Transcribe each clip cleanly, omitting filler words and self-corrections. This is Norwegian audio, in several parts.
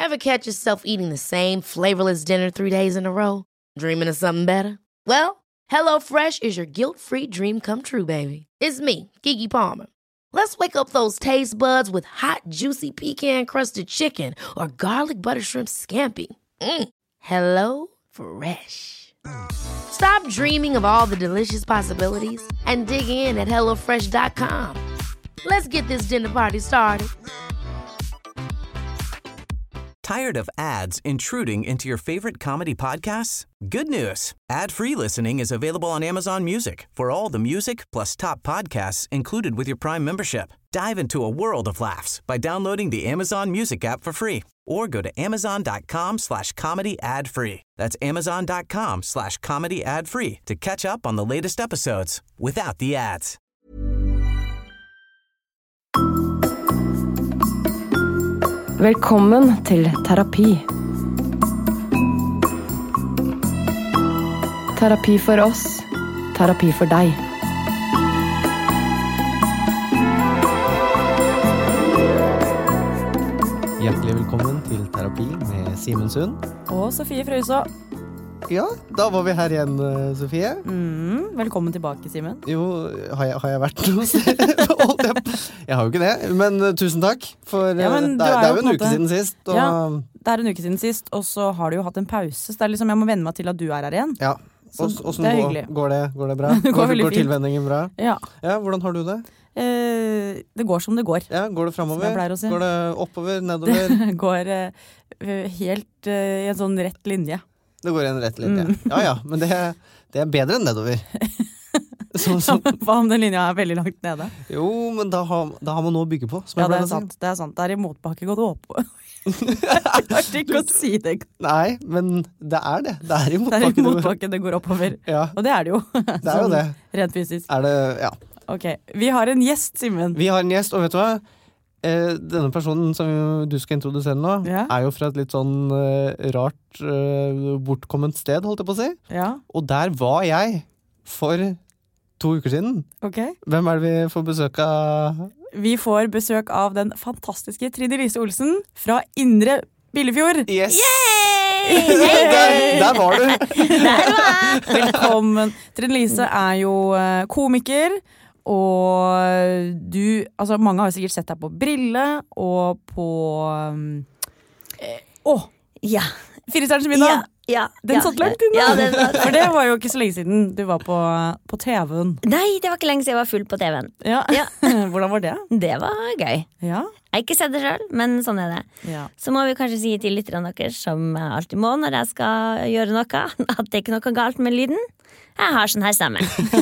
Ever catch yourself eating the same flavorless dinner 3 days in a row? Dreaming of something better? Well, HelloFresh is your guilt-free dream come true, baby. It's me, Keke Palmer. Let's wake up those taste buds with hot, juicy pecan-crusted chicken or garlic butter shrimp scampi. Hello Fresh. Stop dreaming of all the delicious possibilities and dig in at HelloFresh.com. Let's get this dinner party started. Tired of ads intruding into your favorite comedy podcasts? Good news. Ad-free listening is available on Amazon Music for all the music plus top podcasts included with your Prime membership. Dive into a world of laughs by downloading the Amazon Music app for free or go to amazon.com/comedy ad-free. That's amazon.com/comedy ad-free to catch up on the latest episodes without the ads. Velkommen til terapi. Terapi for oss, terapi for deg. Hjertelig velkommen til terapi med Simen Sund. Og Sofie Frøyså. Ja, da var vi her igjen, Sofie. Velkommen tilbake, Simen. Jo, har jeg vært noe sted? Jeg har jo ikke det, men tusen takk. For det er jo en uke siden sist. Og... Ja, det er en uke siden sist, og så har du jo hatt en pause. Så det er liksom, jeg må venne meg til at du er her igjen. Ja, hvordan går det bra? Går tilvenningen bra? Ja. Ja, hvordan har du det? Det går som det går. Ja, går det fremover? Si. Går det oppover, nedover? Det går helt i en sånn rett linje. Det går i en rett linje. Ja, men det er bedre enn nedover. Hva om den linja er veldig langt nede? Jo, men da har man noe å bygge på. Ja, det er sant. Det er i motbakke gått opp. Jeg klarte ikke å si det. Nei, men det er det. Det er i motbakke det går oppover. Ja. Og det er det jo. Det er jo det. Rent fysisk. Er det, ja. Ok, vi har en gjest, Simen. Vi har en gjest, og vet du hva? Denne personen som du skal introdusere nå, er jo fra et litt sånn rart, bortkomment sted, holdt jeg på å si. Ja. Og der var jeg for 2 uker siden. Ok. Hvem er det vi får besøk av? Vi får besøk av den fantastiske Trine Lise Olsen fra Indre Billefjord. Yes! Yay! Der var du! Der var jeg! Velkommen. Trine Lise er jo komiker, og du, altså mange har jo sikkert sett deg på Brille, og på ja. 4-stjerners middag. Ja, den satt langt inne. Ja, for det var jo ikke så lenge siden du var på TV-en. Nei, det var ikke lenge siden jeg var full på TV-en. Ja. Hvordan var det? Det var gøy. Ja. Jeg har ikke sett det selv, men sånn er det. Ja. Så må vi kanskje si til lytterne deres, som jeg alltid må når jeg skal gjøre noe, at det er ikke noe galt med lyden. Jeg har sånn her stemme.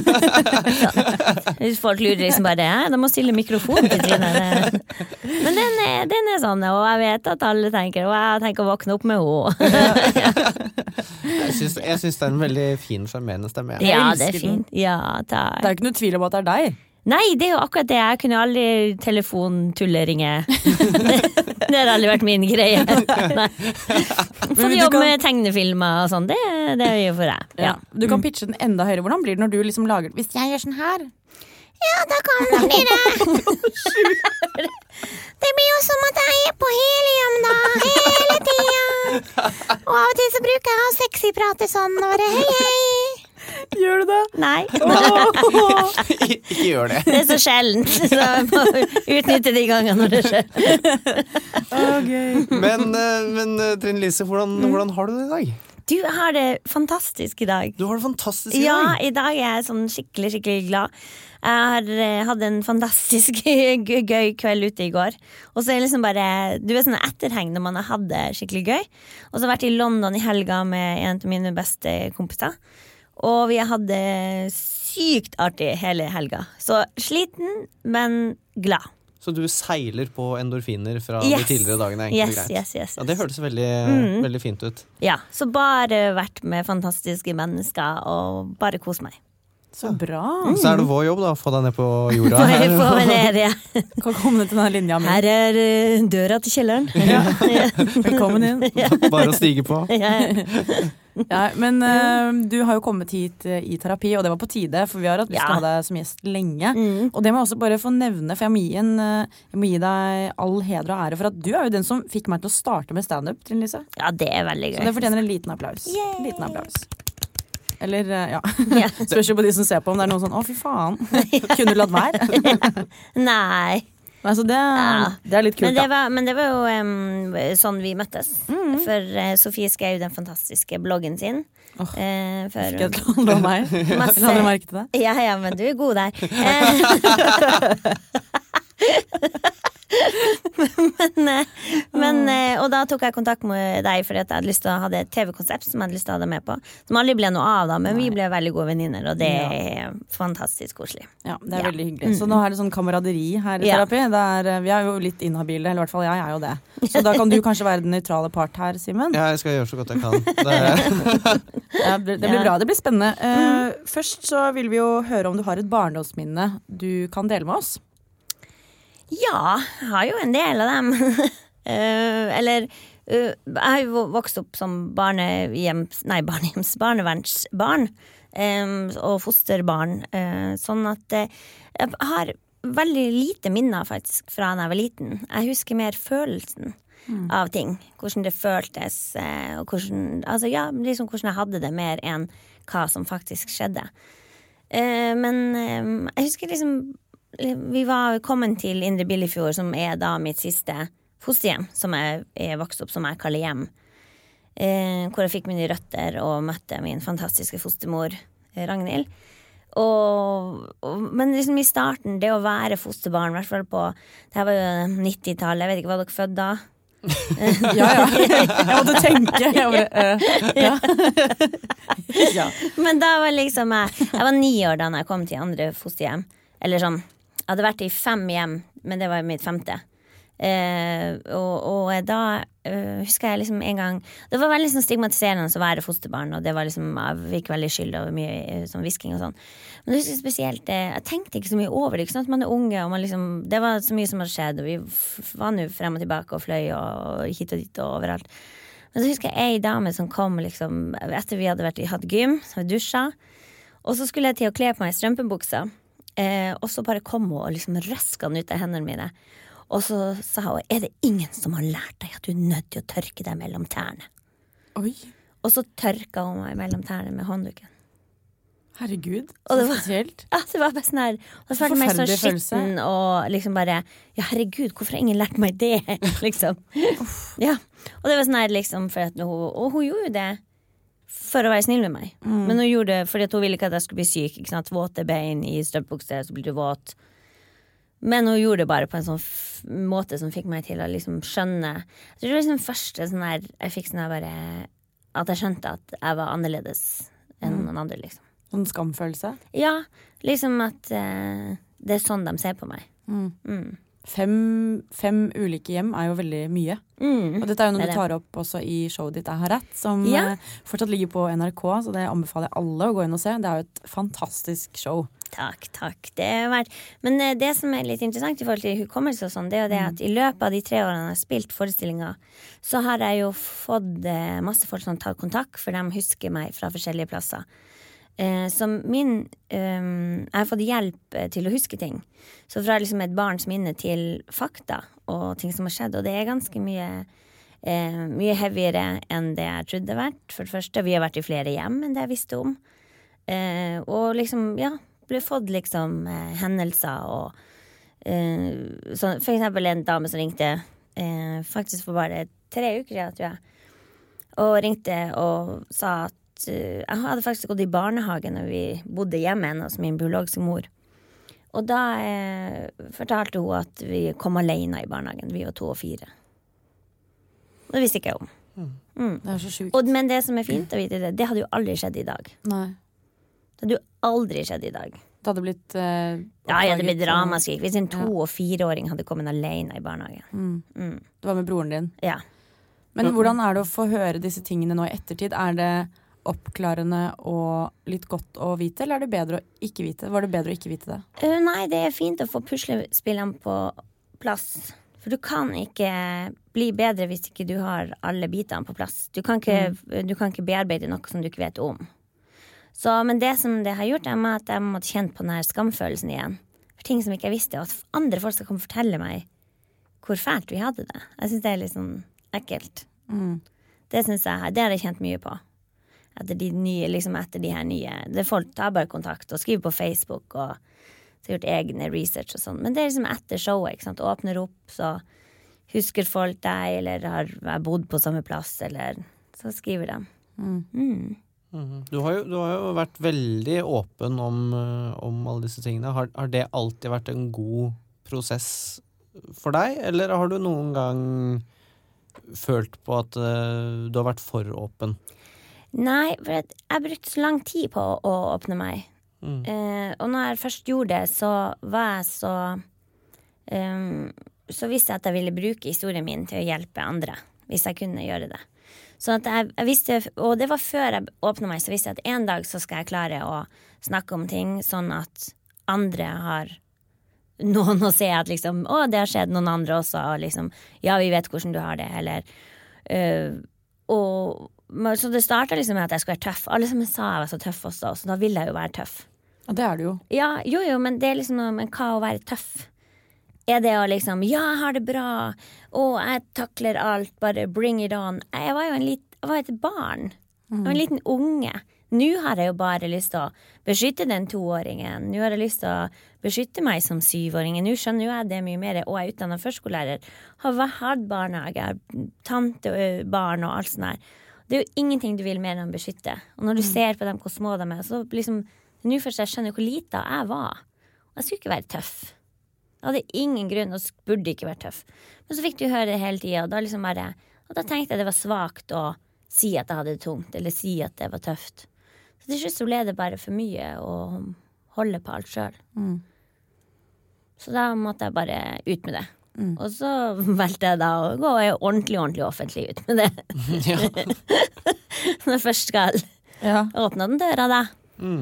Hvis folk lurer liksom bare, de må stille mikrofonen til Trine. Men den er sånn, og jeg vet at alle tenker, og jeg tenker å våkne opp med henne. Jeg synes det er en veldig fin, charmerende stemme. Ja, det er fint. Ja, det er ikke noe tvil om at det er deg. Nei, det er jo akkurat det. Jeg kunne aldri telefontulleringe. Det har aldri vært min greie. Får jobbe med tegnefilmer og sånn. Det er jo for deg. Ja. Du kan pitche den enda høyere. Hvordan blir det når du liksom lager hvis jeg gjør sånn her? Ja, da kan det bli det. Det blir jo som at jeg er på helium da, hele tiden. Og av og til så bruker jeg å sexy prate sånn og bare hei. Gjør du det? Nei. Ikke gjør det. Det er så sjeldent, så jeg må utnytte de gangene når det skjer. Okay. Men Trine Lise, hvordan har du det i dag? Du har det fantastisk i dag. Du har det fantastisk i dag? Ja, i dag er jeg sånn skikkelig glad. Jeg hadde en fantastisk gøy kveld ute i går. Og så er det liksom bare, du vet sånn etterheng når man har hatt det skikkelig gøy. Og så har jeg vært i London i helga med en av mine beste kompiser. Og vi hadde sykt artig hele helga. Så sliten, men glad. Så du seiler på endorfiner fra de tidligere dagene? Yes. Ja, det hørtes veldig, veldig fint ut. Ja, så bare vært med fantastiske mennesker og bare kos meg. Så bra. Så det vår jobb da, å få deg ned på jorda her. Få meg ned, ja. Kan komme ned til denne linja min. Her døra til kjelleren. Velkommen inn. Bare å stige på. Ja, men du har jo kommet hit i terapi, og det var på tide, for vi har hatt lyst til å ha deg som gjest lenge. Og det må jeg også bare få nevne, for jeg må gi deg all heder og ære for at du er jo den som fikk meg til å starte med stand-up, Trine Lise. Ja, det veldig gøy. Så det fortjener en liten applaus. Liten applaus. Eller, spørs jo på de som ser på om det er noen sånn, å fy faen, kunne du latt være? Nei. Altså det er litt kult, men det var jo sånn vi møttes. For Sofie skrev jo den fantastiske bloggen sin. Skal jeg handle om meg? Masse... Hadde du merket det? Ja, men du er god der. Og da tok jeg kontakt med deg fordi at jeg hadde lyst til å ha et TV-konsept som jeg hadde lyst til å ha deg med på, som aldri ble noe av da, men vi ble veldig gode venninner, og det er fantastisk koselig. Ja, det er veldig hyggelig. Så nå er det sånn kameraderi her i terapi. Vi er jo litt inhabile, eller i hvert fall jeg er jo det. Så da kan du kanskje være den nøytrale part her, Simen? Ja, jeg skal gjøre så godt jeg kan. Det blir bra, det blir spennende. Først så vil vi jo høre om du har et barndomsminne du kan dele med oss. Ja, jeg har jo en del av dem. Jeg har jo vokst opp som barnevernsbarn og fosterbarn, sånn at jeg har veldig lite minner faktisk fra da jeg var liten. Jeg husker mer følelsen av ting, hvordan det føltes, og hvordan jeg hadde det mer enn hva som faktisk skjedde. Men jeg husker liksom vi var kommet til Indre Billefjord, som er da mitt siste fosterhjem, som jeg vokste opp som jeg kaller hjem, hvor jeg fikk mine røtter og møtte min fantastiske fostermor Ragnhild. Men liksom i starten, det å være fosterbarn, i hvert fall på, det her var jo 90-tallet, jeg vet ikke hva dere fødte da. Jeg måtte tenke. Men da var liksom jeg var 9 år da jeg kom til andre fosterhjem, eller sånn. Jeg hadde vært i 5 hjem, men det var mitt 5. Og da husker jeg liksom en gang, det var veldig sånn stigmatiserende å være fosterbarn, og det var liksom, jeg fikk veldig skyld over mye sånn visking og sånn. Men det husker spesielt, jeg tenkte ikke så mye over det, ikke sant? Man er unge, og man liksom, det var så mye som hadde skjedd, og vi var nå frem og tilbake og fløy og hit og dit og overalt. Men så husker jeg en dame som kom liksom, etter vi hadde hatt gym, så vi dusja, og så skulle jeg til å kle på meg strømpebuksa. Og så bare kom hun og liksom røska den ut av hendene mine. Og så sa hun, er det ingen som har lært deg at du er nødt til å tørke deg mellom tærne? Oi. Og så tørka hun meg mellom tærne med håndduken. Herregud, så spesielt. Ja, det var bare sånn her. Og så var det meg sånn skitten og liksom bare, ja herregud, hvorfor har ingen lært meg det? Liksom. Ja, og det var sånn her liksom, for at hun gjorde det for å være snill med meg. Men hun gjorde det fordi hun ville ikke at jeg skulle bli syk, ikke sant? Våte bein i strømpebukser, så blir du våt. Men hun gjorde det bare på en sånn måte som fikk meg til å liksom skjønne. Jeg tror det var liksom første sånn her, jeg fikk sånn her bare, at jeg skjønte at jeg var annerledes enn noen andre, liksom. Sånn skamfølelse? Ja, liksom at det er sånn de ser på meg. 5 ulike hjem er jo veldig mye. Og dette er jo noe du tar opp også i showet ditt Jeg har rett, som fortsatt ligger på NRK, så det anbefaler jeg alle å gå inn og se. Det er jo et fantastisk show. Takk. Men det som er litt interessant i forhold til hukommelse og sånn, det er jo det at i løpet av de 3 årene jeg har spilt forestillinger, så har jeg jo fått masse folk som tar kontakt, for de husker meg fra forskjellige plasser. Så jeg har fått hjelp til å huske ting. Så fra liksom et barns minne til fakta og ting som har skjedd, og det er ganske mye heavyere enn det jeg trodde det var. For det første, vi har vært i flere hjem enn det jeg visste om. Og liksom, ble fått liksom hendelser og så for eksempel en dame som ringte faktisk for bare 3 uker siden, tror jeg, og ringte og sa at jeg hadde faktisk gått i barnehagen når vi bodde hjemme hos min biologiske mor. Og da fortalte hun at vi kom alene i barnehagen. Vi var 2 og 4. Og det visste ikke jeg om. Det er så sjukt. Men det som er fint å vite, det hadde jo aldri skjedd i dag. Nei. Det hadde jo aldri skjedd i dag. Det hadde blitt det hadde blitt dramaskrik hvis en 2- og 4-åring hadde kommet alene i barnehagen. Det var med broren din? Ja. Men hvordan er det å få høre disse tingene nå i ettertid? Er det oppklarende og litt godt å vite, eller det bedre å ikke vite? Var det bedre å ikke vite det? Nei, det fint å få puslespillene på plass. For du kan ikke bli bedre hvis ikke du har alle bitene på plass. Du kan ikke bearbeide noe som du ikke vet om. Så, men det som det har gjort, at jeg måtte kjenne på denne skamfølelsen igjen. For ting som ikke jeg visste, og at andre folk skal komme og fortelle meg hvor fælt vi hadde det. Jeg synes det litt sånn ekkelt. Det synes jeg, det har jeg kjent mye på. Etter de her nye, det folk tar bare kontakt og skriver på Facebook og så har gjort egne research og sånn. Men det er etter showet, ikke sant? Åpner opp, så husker folk deg, eller har bodd på samme plass, eller så skriver de. Du har jo vært veldig åpen om alle disse tingene. Har det alltid vært en god prosess for deg, eller har du noen gang følt på at du har vært for åpen? Nei, for jeg brukte så lang tid på å åpne meg. Og når jeg først gjorde det, så var jeg så visste jeg at jeg ville bruke historien min til å hjelpe andre, hvis jeg kunne gjøre det. Så at jeg visste, og det var før jeg åpnet meg, så visste jeg at en dag så skal jeg klare å snakke om ting, sånn at andre har noen å se at liksom, det har skjedd noen andre også, og liksom, ja, vi vet hvordan du har det, eller, så det startet liksom med at jeg skulle være tøff. Alle som sa jeg var så tøff også, så da ville jeg jo være tøff. Ja, det er du jo. Ja, jo, men det er liksom noe med hva å være tøff. Er det å liksom, ja, jeg har det bra, jeg takler alt, bare bring it on. Jeg var jo et barn. Jeg var en liten unge. Nå har jeg jo bare lyst til å beskytte den 2-åringen. Nå har jeg lyst til å beskytte meg som 7-åringen. Nå skjønner jo jeg det mye mer, og jeg er utdannet førskolærer. Har hatt barnehage, tantebarn og alt sånt der. Det er jo ingenting du vil mer enn å beskytte. Og når du ser på dem hvor små de er, så liksom, nå først jeg skjønner hvor lite jeg var. Og jeg skulle ikke være tøff. Jeg hadde ingen grunn, og burde ikke være tøff. Men så fikk du høre det hele tiden, og da tenkte jeg det var svagt å si at jeg hadde det tungt, eller si at det var tøft. Så til slutt så ble det bare for mye å holde på alt selv. Så da måtte jeg bare ut med det. Og så valgte jeg da å gå ordentlig offentlig ut med det. Når jeg først skal åpne den døra da.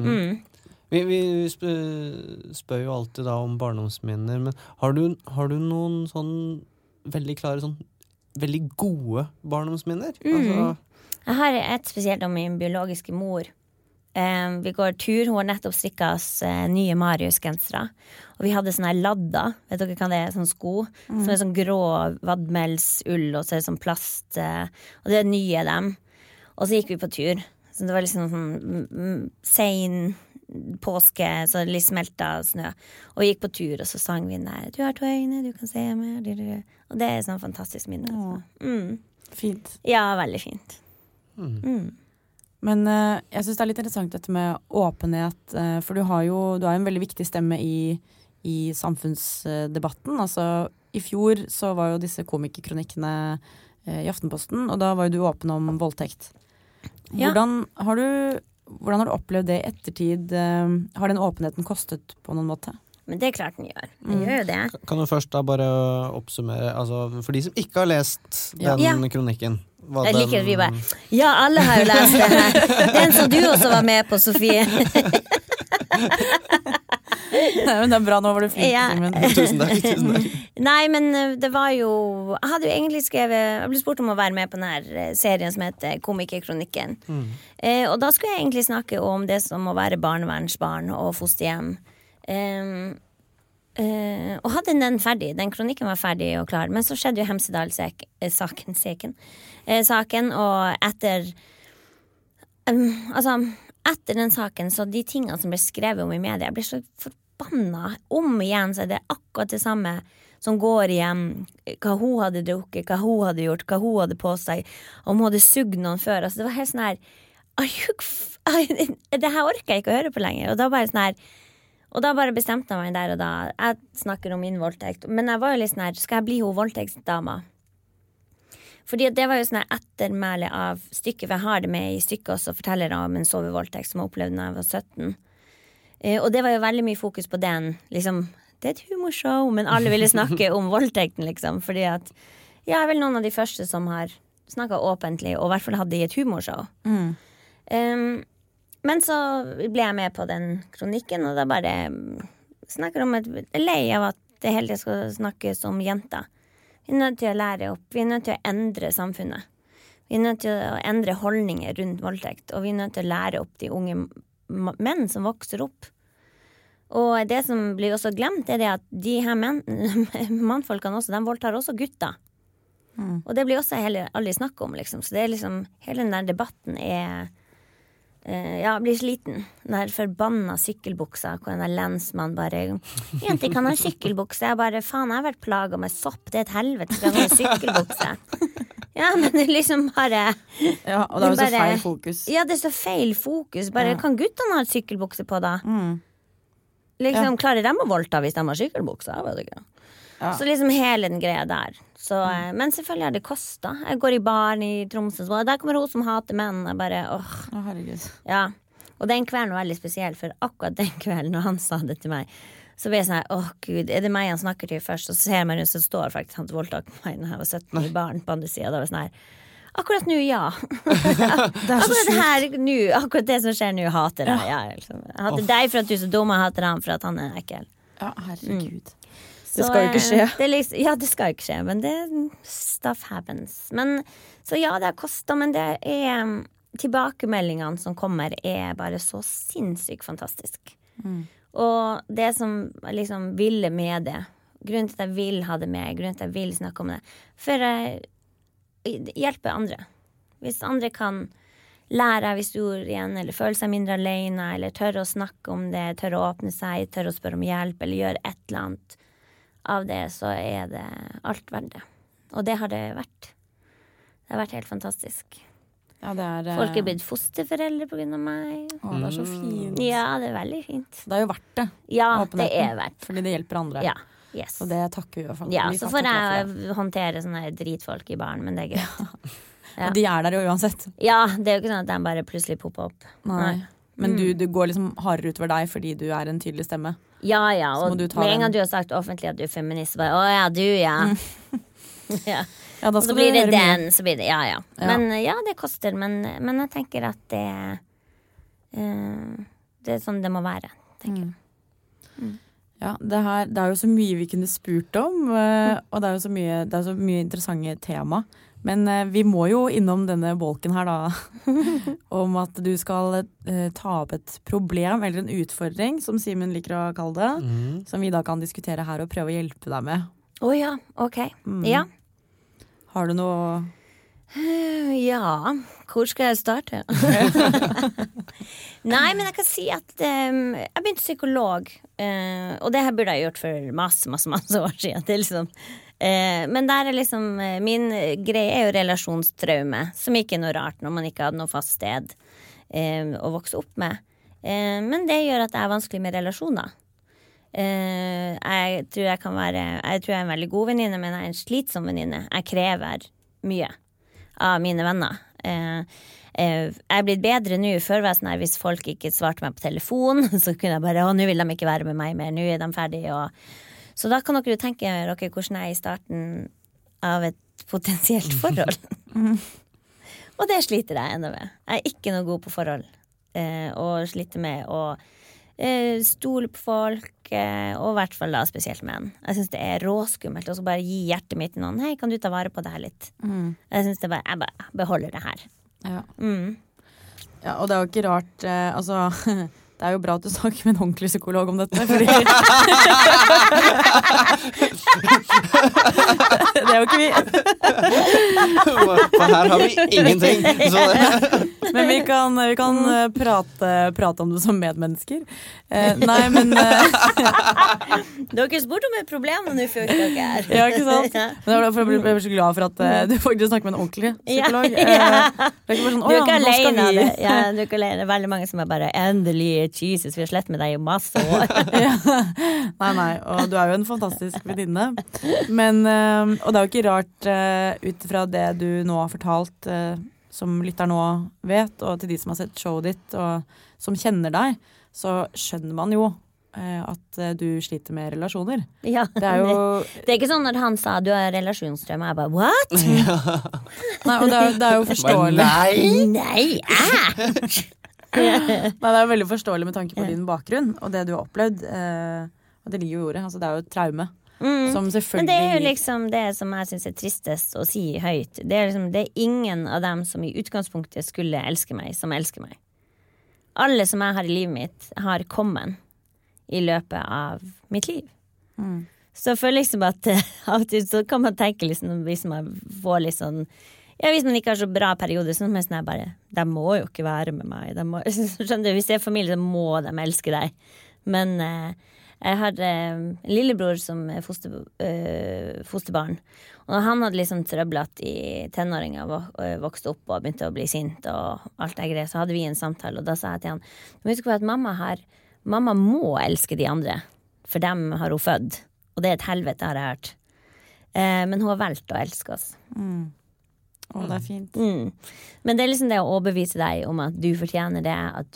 Vi spør jo alltid da om barndomsminner, men har du noen sånn veldig klare, sånn veldig gode barndomsminner? Altså... Jeg har et spesielt om min biologiske mor. Vi går tur, hun har nettopp strikket oss nye Marius-gensere, og vi hadde sånne ladder, vet dere hva det er, sånn sko, som er sånn grå vadmelsull, og så er det sånn plast, og det er nye dem. Og så gikk vi på tur, så det var liksom sånn sein påske, så litt smelta snø, og gikk på tur, og så sang vi den der, du har 2 øyne, du kan se meg, og det er sånn fantastisk minne. Fint. Ja, veldig fint. Men jeg synes det er litt interessant dette med åpenhet, for du er jo en veldig viktig stemme i samfunnsdebatten. Altså, i fjor så var jo disse komikerkronikkene i Aftenposten, og da var jo du åpen om voldtekt. Hvordan har du opplevd det i ettertid? Har den åpenheten kostet på noen måte? Men det er klart den gjør. Den gjør jo det. Kan du først da bare oppsummere, altså for de som ikke har lest den kronikken? Jeg liker at vi bare, ja, alle har jo lest det her. Den som du også var med på, Sofie. Nei, men det er bra, nå var du flink. Tusen takk. Nei, men det var jo, jeg hadde jo egentlig jeg ble spurt om å være med på denne serien som heter Komikerkronikken. Og da skulle jeg egentlig snakke om det som å være barnevernsbarn og fosterhjem. Og hadde den ferdig, den kronikken var ferdig og klar, men så skjedde jo Hemsedal-saken, og etter den saken, så de tingene som ble skrevet om i media, jeg ble så forbanna om igjen, så det akkurat det samme som går igjen, hva hun hadde drukket, hva hun hadde gjort, hva hun hadde på seg, om hun hadde sugd noen før, altså det var helt sånn her, det her orker jeg ikke å høre på lenger, og da bare sånn her. Og da bare bestemte jeg meg der og da. Jeg snakker om min voldtekt. Men jeg var jo litt sånn her, skal jeg bli hun voldtektsdama? Fordi det var jo sånn her ettermæle av stykket, for jeg har det med i stykket også, forteller om en sovevoldtekt som jeg opplevde da jeg var 17. Og det var jo veldig mye fokus på den, liksom, det er et humorshow, men alle ville snakke om voldtekten, liksom, fordi at, jeg er vel noen av de første som har snakket åpentlig, og i hvert fall hadde i et humorshow. Men så ble jeg med på den kronikken, og da bare snakker om at jeg er lei av at det hele tiden skal snakkes om jenter. Vi er nødt til å lære opp, vi er nødt til å endre samfunnet. Vi er nødt til å endre holdninger rundt voldtekt, og vi er nødt til å lære opp de unge menn som vokser opp. Og det som blir også glemt, det at de her mannfolkene også, de voldtar også gutter. Og det blir også heller aldri snakk om, liksom. Så det er liksom, hele den der debatten blir sliten. Den der forbanna sykkelbuksa, hvor den der lensmann bare jenter kan ha sykkelbukse. Jeg bare, faen, jeg har vært plaget med sopp. Det er et helvete, skal jeg ha sykkelbukse. Ja, men det liksom bare ja, og det er jo så feil fokus. Ja, det er så feil fokus. Bare, kan guttene ha et sykkelbukse på da? Liksom, klarer de å voldta hvis de har sykkelbukse? Jeg vet ikke. Ja. Så liksom hele den greia der. Så, men selvfølgelig har det kostet. Jeg går i baren i Tromsø, så der kommer hun som hater menn. Jeg bare, herregud. Ja. Og den kvelden var veldig spesiell, for akkurat den kvelden når han sa det til meg, så ble jeg sånn, Gud, er det meg han snakker til først? Og så ser jeg meg rundt, så står faktisk han til voldtak på meg når jeg var 17 i baren på andre siden. Da var det sånn her, akkurat nå, ja. Akkurat det her nå, akkurat det som skjer nå, hater jeg. Ja, liksom. Jeg hater deg for at du er så dum, og jeg hater han for at han er ekkel. Ja, herregud. Så, det skal jo ikke skje. Det skal jo ikke skje, men det stuff happens. Men, så ja, det har kostet, men det er tilbakemeldingene som kommer er bare så sinnssykt fantastisk. Og det som liksom ville med det, grunnen til at jeg vil ha det med, grunnen til at jeg vil snakke om det, for å hjelpe andre. Hvis andre kan lære av historien igjen, eller føle seg mindre alene, eller tørre å snakke om det, tørre å åpne seg, tørre å spørre om hjelp, eller gjøre et eller annet av det, så er det alt verdt det. Og det har det vært. Det har vært helt fantastisk. Ja, det er, folk er blitt fosterforeldre på grunn av meg. Det er så fint. Ja, det er veldig fint. Det er jo verdt det. Ja, det er verdt. Fordi det hjelper andre. Ja, yes. Og det takker vi jo for. Ja, så får jeg håndtere sånne dritfolk i baren, men det er greit. Ja. De er der jo uansett. Ja, det er jo ikke sånn at de bare plutselig popper opp. Nei. Men du går liksom hardere utover deg fordi du er en tydelig stemme. Ja, og med en gang du har sagt offentlig at du er feminist, så bare, ja, du, ja. Ja, da skal så blir det den, så blir det, ja. Men ja, det koster, men jeg tenker at det er sånn det må være, tenker jeg. Ja, det er jo så mye vi kunne spurt om, og det er jo så mye interessante tema. Men vi må jo innom denne bolken her da, om at du skal ta opp et problem, eller en utfordring, som Simen liker å kalle det, som vi da kan diskutere her og prøve å hjelpe deg med. Ja, ok. Ja. Har du noe... Ja, hvor skal jeg starte? Nei, men jeg kan si at jeg begynte psykolog, og det her burde jeg gjort for masse år siden. Det er liksom... men der er liksom min greie er jo relasjonstraume, som ikke er noe rart når man ikke hadde noe fast sted å vokse opp med, men det gjør at det er vanskelig med relasjoner. Jeg tror jeg er en veldig god venninne, men jeg er en slitsom venninne. Jeg krever mye av mine venner. Jeg er blitt bedre nå. Før var jeg sånn her, hvis folk ikke svarte meg på telefon, så kunne jeg bare, nå vil de ikke være med meg mer, nå er de ferdige. Så da kan dere tenke dere hvordan jeg er i starten av et potensielt forhold. Og det sliter jeg enda med. Jeg er ikke noe god på forhold, og sliter med å stole på folk, og i hvert fall da spesielt menn. Jeg synes det er råskummelt å bare gi hjertet mitt til noen. Hei, kan du ta vare på det her litt? Jeg synes det jeg bare beholder det her. Ja. Ja, og det er jo ikke rart, altså... Det er jo bra at du snakker med en ordentlig psykolog om dette, fordi det er jo ikke vi. For her har vi ingenting. Men vi kan prate om det som medmennesker. Nei, men dere spurte om et problem, og nå følte dere her. Ja, ikke sant? Men jeg ble så glad for at du faktisk snakker med en ordentlig psykolog. Du er ikke alene. Du er ikke alene. Det er veldig mange som er bare endelig Jesus, vi har slett med deg i masse år. Nei, og du er jo en fantastisk venninne. Men, og det er jo ikke rart ut fra det du nå har fortalt, som lytter nå vet, og til de som har sett showet ditt, og som kjenner deg, så skjønner man jo at du sliter med relasjoner. Ja, det er ikke sånn når han sa du har relasjonstrøm, og jeg bare, what? Nei, og det er jo forståelig. Nei, Nei, det er jo veldig forståelig med tanke på din bakgrunn, og det du har opplevd, og det ligger jo i ordet, altså det er jo et traume. Som selvfølgelig... Men det er jo liksom det som jeg synes tristest å si høyt. Det er ingen av dem som i utgangspunktet skulle elske meg, som elsker meg. Alle som jeg har i livet mitt har kommet i løpet av mitt liv. Så jeg føler liksom at av og til så kan man tenke liksom, hvis man får litt sånn, ja, hvis man ikke har så bra periode, så er det bare, de må jo ikke være med meg. Skjønner du, hvis det er familie, så må de elske deg. Men... Jeg har en lillebror som er fosterbarn, og han hadde liksom trøblet i tenåringer, vokst opp og begynte å bli sint og alt det greia, så hadde vi en samtale, og da sa jeg til han, du vet ikke hva, at mamma må elske de andre, for dem har hun født, og det er et helvete har jeg hørt, men hun har valgt å elske oss. Det er fint. Men det er liksom det å overbevise deg om at du fortjener det, at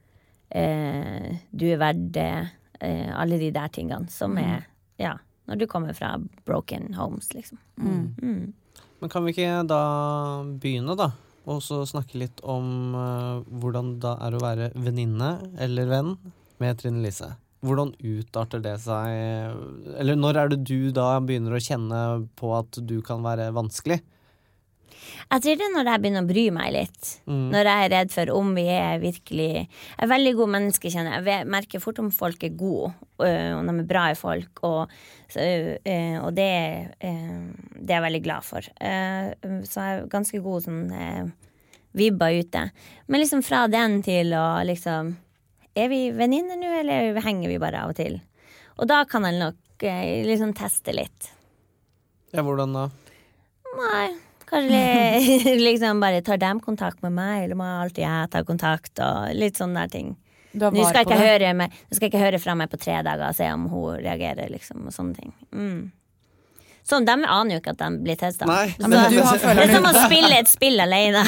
du er verdt det, alle de der tingene som ja, når du kommer fra broken homes liksom. Men kan vi ikke da begynne da og så snakke litt om hvordan da er å være venninne eller venn med Trine Lise? Hvordan utarter det seg, eller når er det du da begynner å kjenne på at du kan være vanskelig? Jeg tror det er når jeg begynner å bry meg litt. Når jeg er redd for om vi er virkelig... Jeg er veldig god menneske, kjenner jeg. Jeg merker fort om folk er gode, og de er bra i folk, og det er jeg veldig glad for. Så jeg er ganske god sånn vibba ute. Men liksom fra den til å liksom... Er vi venninner nå, eller henger vi bare av og til? Og da kan jeg nok liksom teste litt. Ja, hvordan da? Nei... Kanskje liksom bare tar dem kontakt med meg, eller må alltid jeg ta kontakt, og litt sånne der ting. Nå skal jeg ikke høre fra meg på 3 dager og se om hun reagerer, liksom, og sånne ting. Sånn, de aner jo ikke at de blir testet. Nei, så, det er som å spille et spill alene.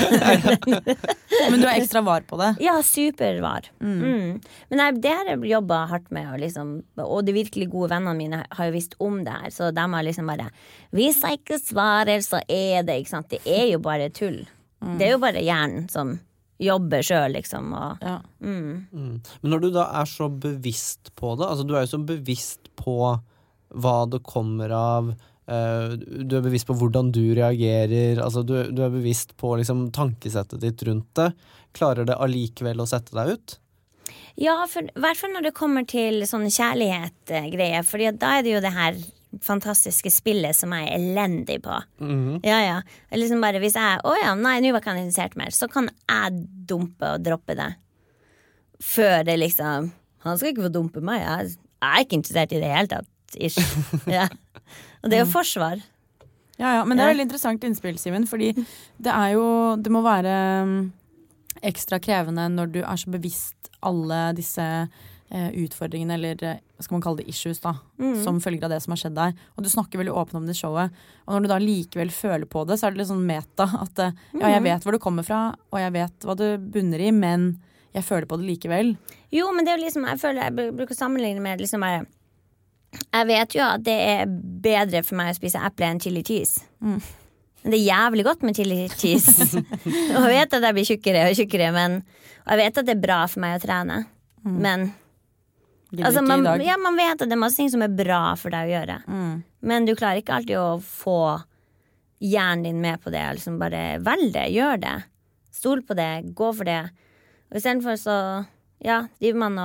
Men du er ekstra var på det? Ja, supervar. Men det har jeg jobbet hardt med, og, liksom, og de virkelig gode vennene mine har jo visst om det her, så de har liksom bare, hvis jeg ikke svarer, så er det, ikke sant? Det er jo bare tull. Det er jo bare hjernen som jobber selv, liksom. Og, Men når du da er så bevisst på det, altså du er jo så bevisst på hva det kommer av, du er bevisst på hvordan du reagerer, altså du er bevisst på liksom tankesettet ditt rundt det. Klarer det allikevel å sette deg ut? Ja, for i hvert fall når det kommer til sånne kjærlighet-greier, fordi da er det jo det her fantastiske spillet som jeg er elendig på. Ja. Liksom bare hvis jeg, nå var jeg ikke interessert mer, så kan jeg dumpe og droppe det. Før det liksom, han skal ikke få dumpe meg, jeg er ikke interessert i det hele tatt. Ja. Og det er jo forsvar. Ja, men det er veldig interessant innspill, Simen, fordi det må være ekstra krevende når du er så bevisst alle disse utfordringene, eller skal man kalle det issues da, som følger av det som har skjedd deg. Og du snakker veldig åpent om det i showet, og når du da likevel føler på det, så er det litt sånn meta, at jeg vet hvor du kommer fra, og jeg vet hva du bunner i, men jeg føler på det likevel. Jo, men det er jo liksom, jeg bruker å sammenligne med liksom bare, jeg vet jo at det er bedre for meg å spise eple enn chili cheese. Men det er jævlig godt med chili cheese. Og jeg vet at jeg blir tjukkere og tjukkere, men og jeg vet at det er bra for meg å trene. Men altså, man vet at det er masse ting som er bra for deg å gjøre. Men du klarer ikke alltid å få hjernen din med på det. Liksom bare velg det, gjør det. Stol på det, gå for det. Og i stedet for så driver man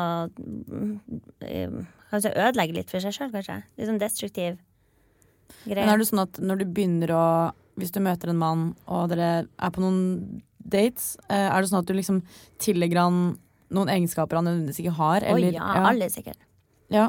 og kanskje ødelegge litt for seg selv, kanskje. Litt sånn destruktiv greie. Men er det sånn at når du begynner hvis du møter en mann, og dere er på noen dates, er det sånn at du liksom tillegger han noen egenskaper han nødvendigvis ikke har? Eller, alle sikkert. Ja.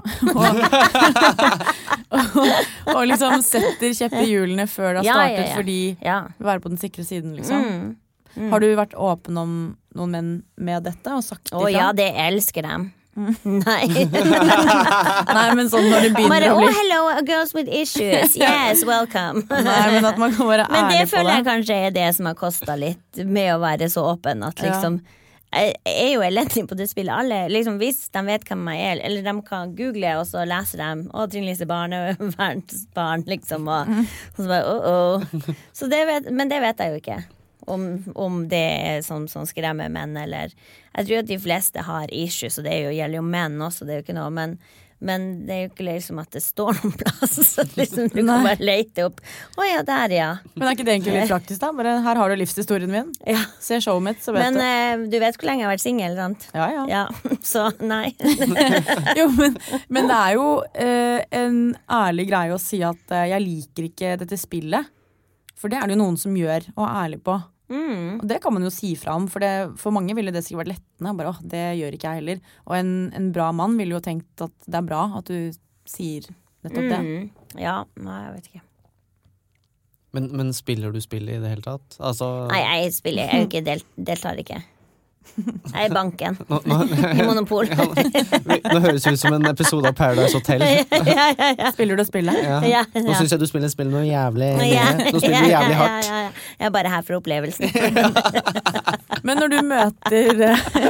og liksom setter kjepp i hjulene før det har startet, fordi du være på den sikre siden, liksom. Har du vært åpen om noen menn med dette, og sagt ifra? Ja, det elsker dem. Nei. Nei, men sånn når det begynner å bli hello, girls with issues. Yes, welcome. Nei, men at man kan være ærlig på det. Men det føler jeg kanskje er det som har kostet litt med å være så åpen, at liksom Jeg jo elendig på det spillet. Alle, liksom, hvis de vet hvem jeg eller de kan google, og så leser de Trine Lise barnevernsbarn, liksom, og så bare, Så men det vet jeg jo ikke. Om det sånn skremmer menn, eller jeg tror at de fleste har issues, og det gjelder jo menn også, det jo ikke noe, men det jo ikke liksom at det står noen plass, så liksom du kan bare lete opp. Der, ja. Men ikke det egentlig litt praktisk da? Bare, her har du livshistorien min. Ja. Se showet mitt, så vet du. Men du vet hvor lenge jeg har vært single, sant? Ja. Så nei. Jo, men det jo en ærlig greie å si at jeg liker ikke dette spillet. For det det jo noen som gjør, og ærlig på. Og det kan man jo si fra om, for mange ville det sikkert vært lettende. Bare, det gjør ikke jeg heller. Og en bra mann ville jo tenkt at det bra at du sier nettopp det. Ja, nei, jeg vet ikke. Men spiller du spill i det hele tatt? Altså... Nei, jeg spiller, jeg deltar ikke. Jeg I banken. I Monopol. Nå høres det ut som en episode av Paradise Hotel. Ja. Spiller du spillet? Ja. Nå synes jeg du spiller noe jævlig. Nå spiller du jævlig hardt. Ja. Jeg bare her for opplevelsen. Men når du møter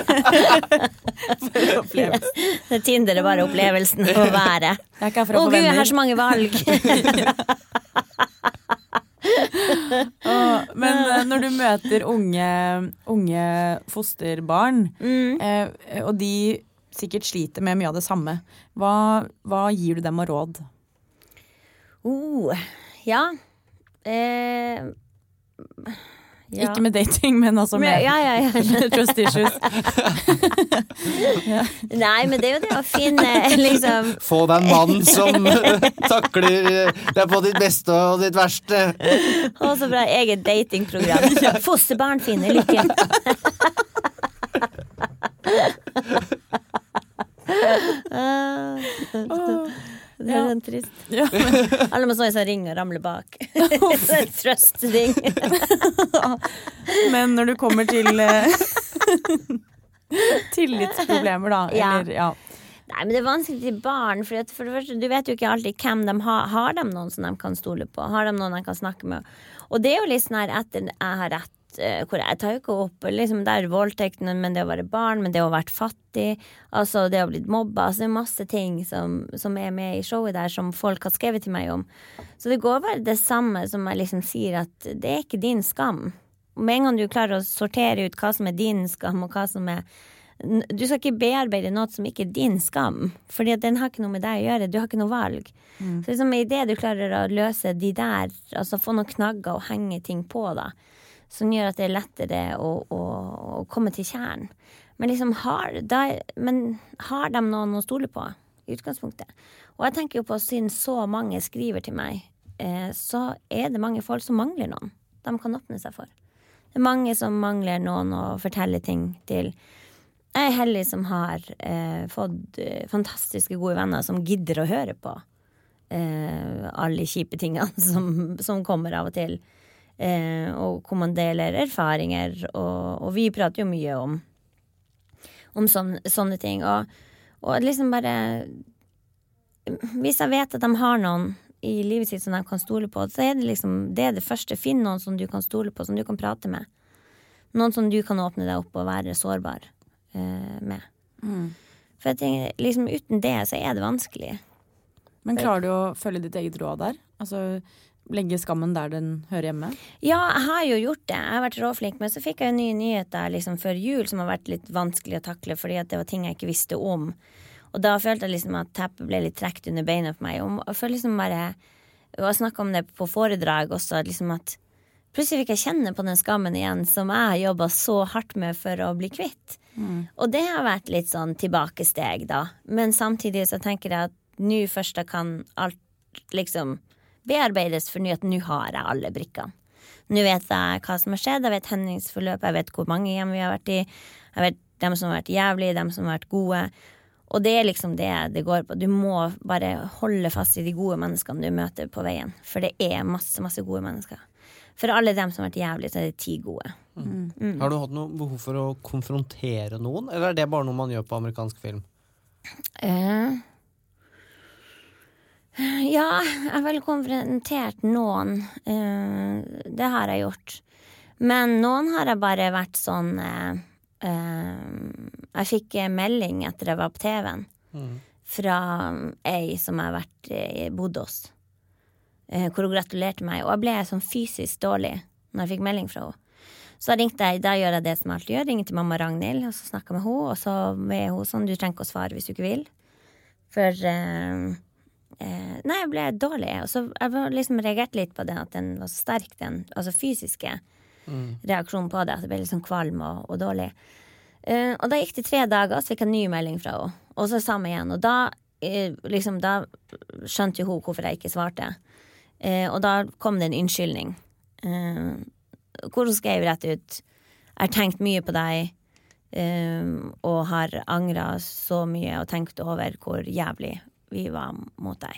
Tinder bare opplevelsen å være. Jeg ikke for å få venner. Gud, jeg har så mange valg. Men når du møter unge fosterbarn, og de sikkert sliter med mye av det samme, hva gir du dem av råd? Ja. Ikke med dating, men altså med trust issues. Nei, men det jo det å finne liksom... Få deg en mann som takler deg på ditt beste og ditt verste. Og så bra eget datingprogram. Fosterbarn finner lykke. Det den trist. Ja, alle må stå I sånn ring og ramle bak. Så trøst-ding. Men når du kommer til tillitsproblemer da, eller Nei, men det vanskelig til barn, for det første, du vet jo ikke alltid hvem de har de noen som de kan stole på, har de noen de kan snakke med, og det jo litt sånn her etter jeg har rett, hvor jeg tar jo ikke opp liksom der voldtekten, men det å være barn, men det å være fattig, altså det å bli mobba, altså det masse ting som med I showet der som folk har skrevet til meg om, så det går bare det samme som jeg liksom sier at det ikke din skam, og med en gang du klarer å sortere ut hva som din skam og hva som du skal ikke bearbeide noe som ikke din skam, fordi at den har ikke noe med deg å gjøre, du har ikke noe valg. Så liksom I det du klarer å løse de der, altså få noen knagger og henge ting på da, som gjør at det lettere å komme til kjernen. Men liksom har de noen å stole på I utgangspunktet? Og jeg tenker jo på siden så mange skriver til meg, så det mange folk som mangler noen de kan åpne seg for. Det mange som mangler noen å fortelle ting til. Jeg heldig som har fått fantastiske gode venner som gidder å høre på alle kjipe tingene som kommer av og til. Og hvor man deler erfaringer, og vi prater jo mye om sånne ting. Og liksom bare hvis jeg vet at de har noen I livet sitt som de kan stole på, så det liksom det første. Finn noen som du kan stole på, som du kan prate med. Noen som du kan åpne deg opp og være sårbar med. For jeg tenker, liksom uten det så det vanskelig. Men klarer du å følge ditt eget råd der? Altså legge skammen der den hører hjemme? Ja, jeg har jo gjort det. Jeg har vært råflink, men så fikk jeg en ny nyhet der liksom før jul som har vært litt vanskelig å takle, fordi at det var ting jeg ikke visste om. Og da følte jeg liksom at teppet ble litt trekt under beina for meg. Og jeg følte liksom bare, og jeg snakket om det på foredrag også, liksom at plutselig fikk jeg kjenne på den skammen igjen som jeg har jobbet så hardt med for å bli kvitt. Og det har vært litt sånn tilbakesteg da. Men samtidig så tenker jeg at nå først kan alt liksom bearbeides, for nå har jeg alle brikkene. Nå vet jeg hva som har skjedd, jeg vet hendingsforløpet, jeg vet hvor mange hjem vi har vært I, jeg vet dem som har vært jævlige, dem som har vært gode. Og det liksom det går på. Du må bare holde fast I de gode menneskene du møter på veien, for det masse, masse gode mennesker. For alle dem som har vært jævlige, så det 10 gode. Har du hatt noe behov for å konfrontere noen, eller det bare noe man gjør på amerikansk film? Ja, jeg har vel konfrontert noen. Det har jeg gjort. Men noen har jeg bare vært sånn jeg fikk melding etter jeg var på TV-en fra ei som jeg har bodd hos, hvor hun gratulerte meg, og jeg ble sånn fysisk dårlig når jeg fikk melding fra henne. Så ringte jeg, da gjør jeg det som jeg alltid gjør, ringte til mamma Ragnhild, og så snakket jeg med henne, og så var hun sånn, du trenger ikke å svare hvis du ikke vil. For, nei, jeg ble dårlig, og så jeg liksom reagerte litt på det, at den var så sterk, den, altså fysiske reaksjonen på det, at det ble liksom kvalm og dårlig. Og da gikk det 3 dager, så fikk jeg en ny melding fra henne, og så samme igjen, og da, liksom, da skjønte jo hun hvorfor jeg ikke svarte. Og da kom det en unnskyldning, hvor hun skrev rett ut, jeg har tenkt mye på deg, og har angret så mye og tenkt over hvor jævlig vi var mot deg.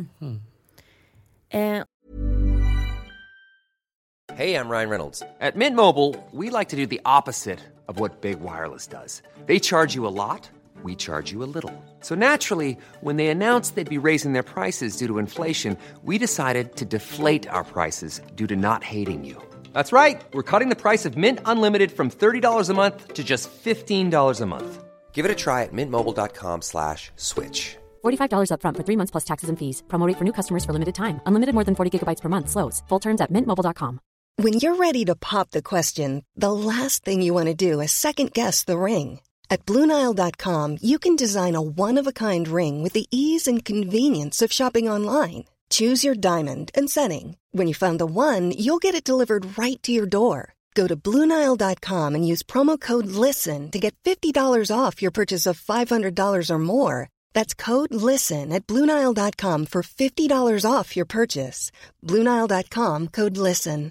Hey, I'm Ryan Reynolds. At Mint Mobile, we like to do the opposite of what Big Wireless does. They charge you a lot, we charge you a little. So naturally, when they announced they'd be raising their prices due to inflation, we decided to deflate our prices due to not hating you. That's right. We're cutting the price of Mint Unlimited from $30 a month to just $15 a month. Give it a try at mintmobile.com/switch. $45 up front for 3 months plus taxes and fees. Promo rate for new customers for limited time. Unlimited more than 40 gigabytes per month. Slows full terms at mintmobile.com. When you're ready to pop the question, the last thing you want to do is second-guess the ring. At BlueNile.com, you can design a one-of-a-kind ring with the ease and convenience of shopping online. Choose your diamond and setting. When you find the one, you'll get it delivered right to your door. Go to BlueNile.com and use promo code LISTEN to get $50 off your purchase of $500 or more. That's code LISTEN at BlueNile.com for $50 off your purchase. BlueNile.com, code LISTEN.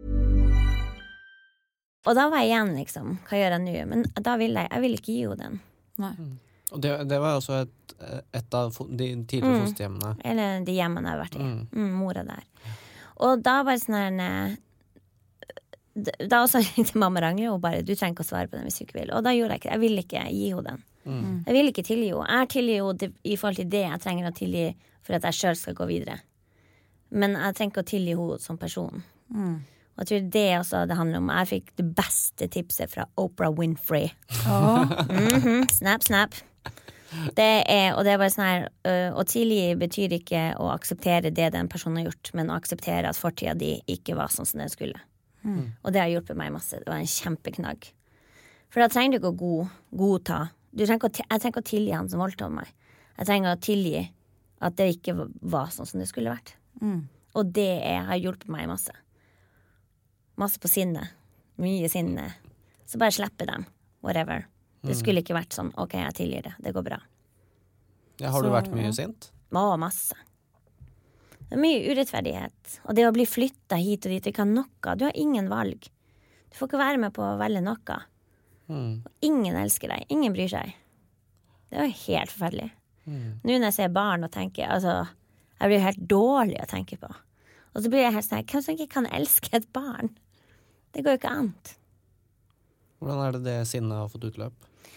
Og da var jeg igjen, liksom, hva gjør jeg nå? Men da ville jeg vil ikke gi henne den. Nei. Og det var også et av de tidligere fosterhjemmene. Eller de hjemmene jeg har vært i. Mora der. Og da var det sånn her, da også ringte mamma Ragnhild og bare, du trenger ikke å svare på den hvis du ikke vil. Og da gjorde jeg ikke det. Jeg ville ikke gi henne den. Jeg vil ikke tilgi henne. Jeg tilgir henne i forhold til det jeg trenger å tilgi for at jeg selv skal gå videre. Men jeg trenger ikke å tilgi henne som person. Og jeg tror det også det handler om. Jeg fikk det beste tipset fra Oprah Winfrey. Snap, snap. Og det er bare sånn her, å tilgi betyr ikke å akseptere det den personen har gjort, men å akseptere at fortiden de ikke var sånn som den skulle. Og det har hjulpet meg masse. Det var en kjempeknagg. For da trenger du ikke å godta. Jeg trenger ikke å tilgi han som voldtok meg. Jeg trenger å tilgi at det ikke var sånn som det skulle vært. Og det har hjulpet meg masse. Masse på sinne. Mye sinne. Så bare slippe dem. Whatever. Det skulle ikke vært sånn, ok, jeg tilgir det. Det går bra. Ja, har du vært mye sint? Masse. Det er mye urettferdighet. Og det å bli flyttet hit og dit, ikke ha noe. Du har ingen valg. Du får ikke være med på å velge noe. Ingen elsker deg. Ingen bryr seg. Det er jo helt forferdelig. Nå når jeg ser barn og tenker, altså, jeg blir helt dårlig å tenke på. Og så blir jeg helt sånn, hvem som ikke kan elske et barn? Det går jo ikke an. Hvordan er det sinnet har fått utløp?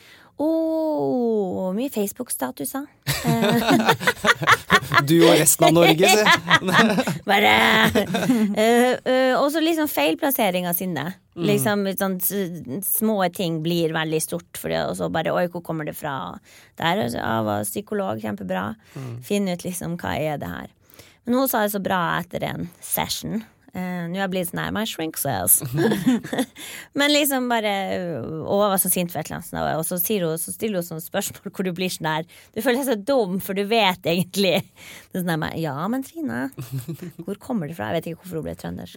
Mye Facebook-statuser. Du og resten av Norge, se. Og så liksom feilplassering av sinne. Liksom sånn små ting blir veldig stort, og så bare, oi, hvor kommer det fra? Der var psykolog, kjempebra. Finne ut liksom, hva er det her? Men hun sa det så bra etter en session. Nå har jeg blitt sånn her, my shrink says. Men liksom bare, og hun var så sint for et eller annet, og så stiller hun sånn spørsmål hvor du blir sånn der, du føler deg så dum, for du vet egentlig. Det er sånn der, ja, men Trine, hvor kommer det fra? Jeg vet ikke hvorfor hun ble trøndersk.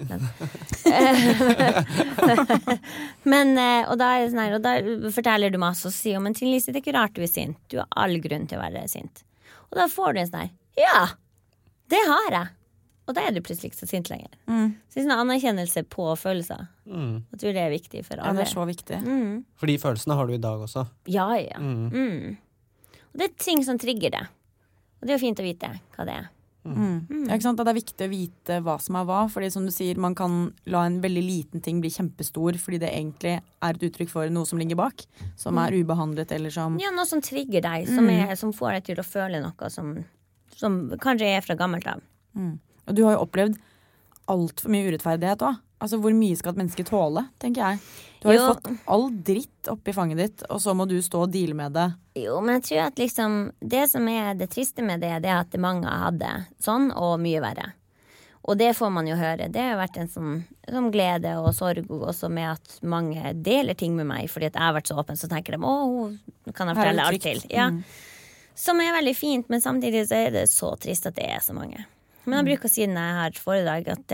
Men og da er det sånn her, og da forteller du masse, og sier, men Trine Lise, det er ikke rart du er sint. Du har all grunn til å være sint. Og da får du en sånn her, ja, det har jeg. Og da er du plutselig ikke så sint lenger. Så det er sånn anerkjennelse på følelser. Jeg tror det er viktig for alle. Ja, det er så viktig. For de følelsene har du i dag også. Ja. Og det er ting som trigger det. Og det er jo fint å vite hva det er. Ja, ikke sant? Det er viktig å vite hva som er hva. Fordi som du sier, man kan la en veldig liten ting bli kjempestor, fordi det egentlig er et uttrykk for noe som ligger bak, som er ubehandlet, eller som... Ja, noe som trigger deg, som får deg til å føle noe som kanskje er fra gammelt av. Og du har jo opplevd alt for mye urettferdighet også. altså, hvor mye skal et menneske tåle, tenker jeg. Du har jo fått all dritt opp i fanget ditt, og så må du stå og deale med det. Jo, men jeg tror at liksom, det som det triste med det at mange hadde sånn, og mye verre. Og det får man jo høre. Det har vært en sånn glede og sorg, også med at mange deler ting med meg, fordi at jeg har vært så åpen, så tenker de, nå kan jeg fortelle alt til. Ja. Som veldig fint, men samtidig så det så trist at det så mange. Men jeg bruker å si når jeg har foredrag at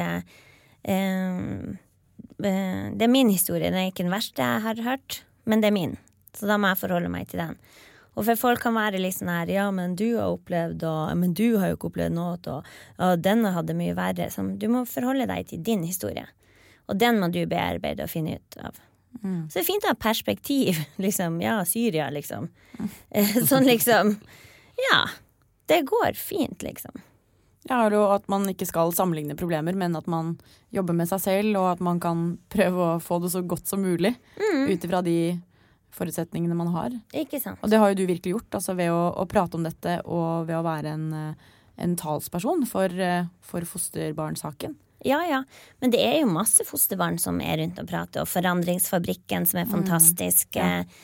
det min historie, det ikke den verste jeg har hørt, men det min. Så da må jeg forholde meg til den. Og for folk kan være litt sånn her, ja, men du har opplevd, men du har jo ikke opplevd noe, og denne hadde mye verre. Så du må forholde deg til din historie. Og den må du bearbeide og finne ut av. Så det fint å ha perspektiv, liksom, ja, Syria, liksom. Sånn liksom, ja, det går fint, liksom. Ja, og at man ikke skal sammenligne problemer, men at man jobber med seg selv, og at man kan prøve å få det så godt som mulig, utifra de forutsetningene man har. Ikke sant. Og det har jo du virkelig gjort, altså ved å prate om dette, og ved å være en talsperson for fosterbarnsaken. Ja, men det jo masse fosterbarn som rundt og prater, og Forandringsfabrikken som fantastisk,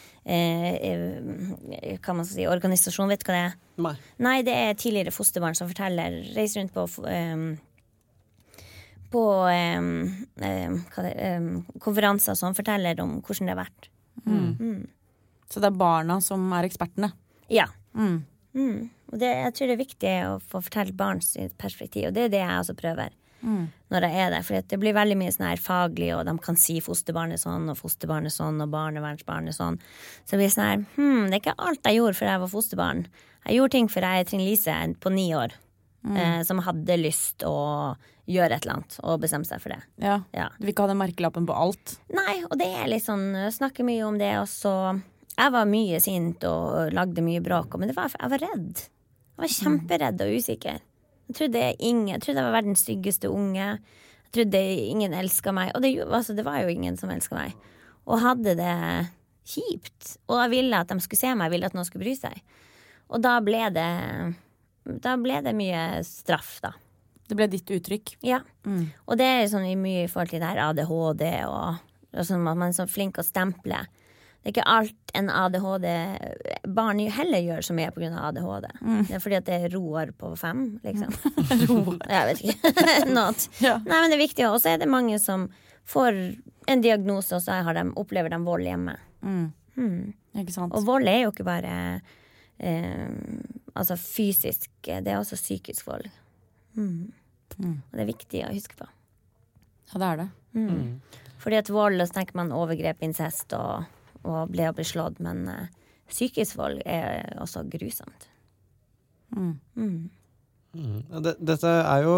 kan man si, organisasjon, vet du hva det Nei, det tidligere fosterbarn som forteller, reiser rundt på konferanser som forteller om hvordan det har vært. Så det barna som ekspertene? Ja. Og jeg tror det viktig å få fortalt barns perspektiv, og det det jeg også prøver når jeg der, for det blir veldig mye sånn her faglig, og de kan si fosterbarnet sånn, og fosterbarnet sånn, og barnevernsbarnet sånn, så det blir sånn her, det ikke alt jeg gjorde før jeg var fosterbarn. Jeg gjorde ting for jeg Trine Lise på 9 år, som hadde lyst å gjøre et eller annet, og bestemme seg for det. Ja. Du vil ikke ha den merkelappen på alt? Nei, og det litt sånn, jeg snakker mye om det, og så, jeg var mye sint, og lagde mye bråk, men jeg var redd. Jeg var kjemperedd og usikker. Jeg trodde jeg var verdens styggeste unge. Jeg trodde ingen elsket meg, og det var jo ingen som elsket meg. Og hadde det kjipt, og jeg ville at de skulle se meg, jeg ville at noen skulle bry seg. Og da ble det mye straff, da. Det ble ditt uttrykk. Ja, og det sånn mye i forhold til det her ADHD, og sånn at man er så flink å stemple. Det ikke alt en ADHD-barn heller gjør som på grunn av ADHD. Det fordi at det roer på 5, liksom. Jeg vet ikke. Ja. Nei, men det viktig, og så det mange som får en diagnose, og så opplever de vold hjemme. Ikke sant? Og vold jo ikke bare altså fysisk, det også psykisk vold. Og det viktig å huske på. Ja, det det. Fordi at vold, så tenker man overgrep, incest og ble slått, men psykisk vold også grusomt. Dette jo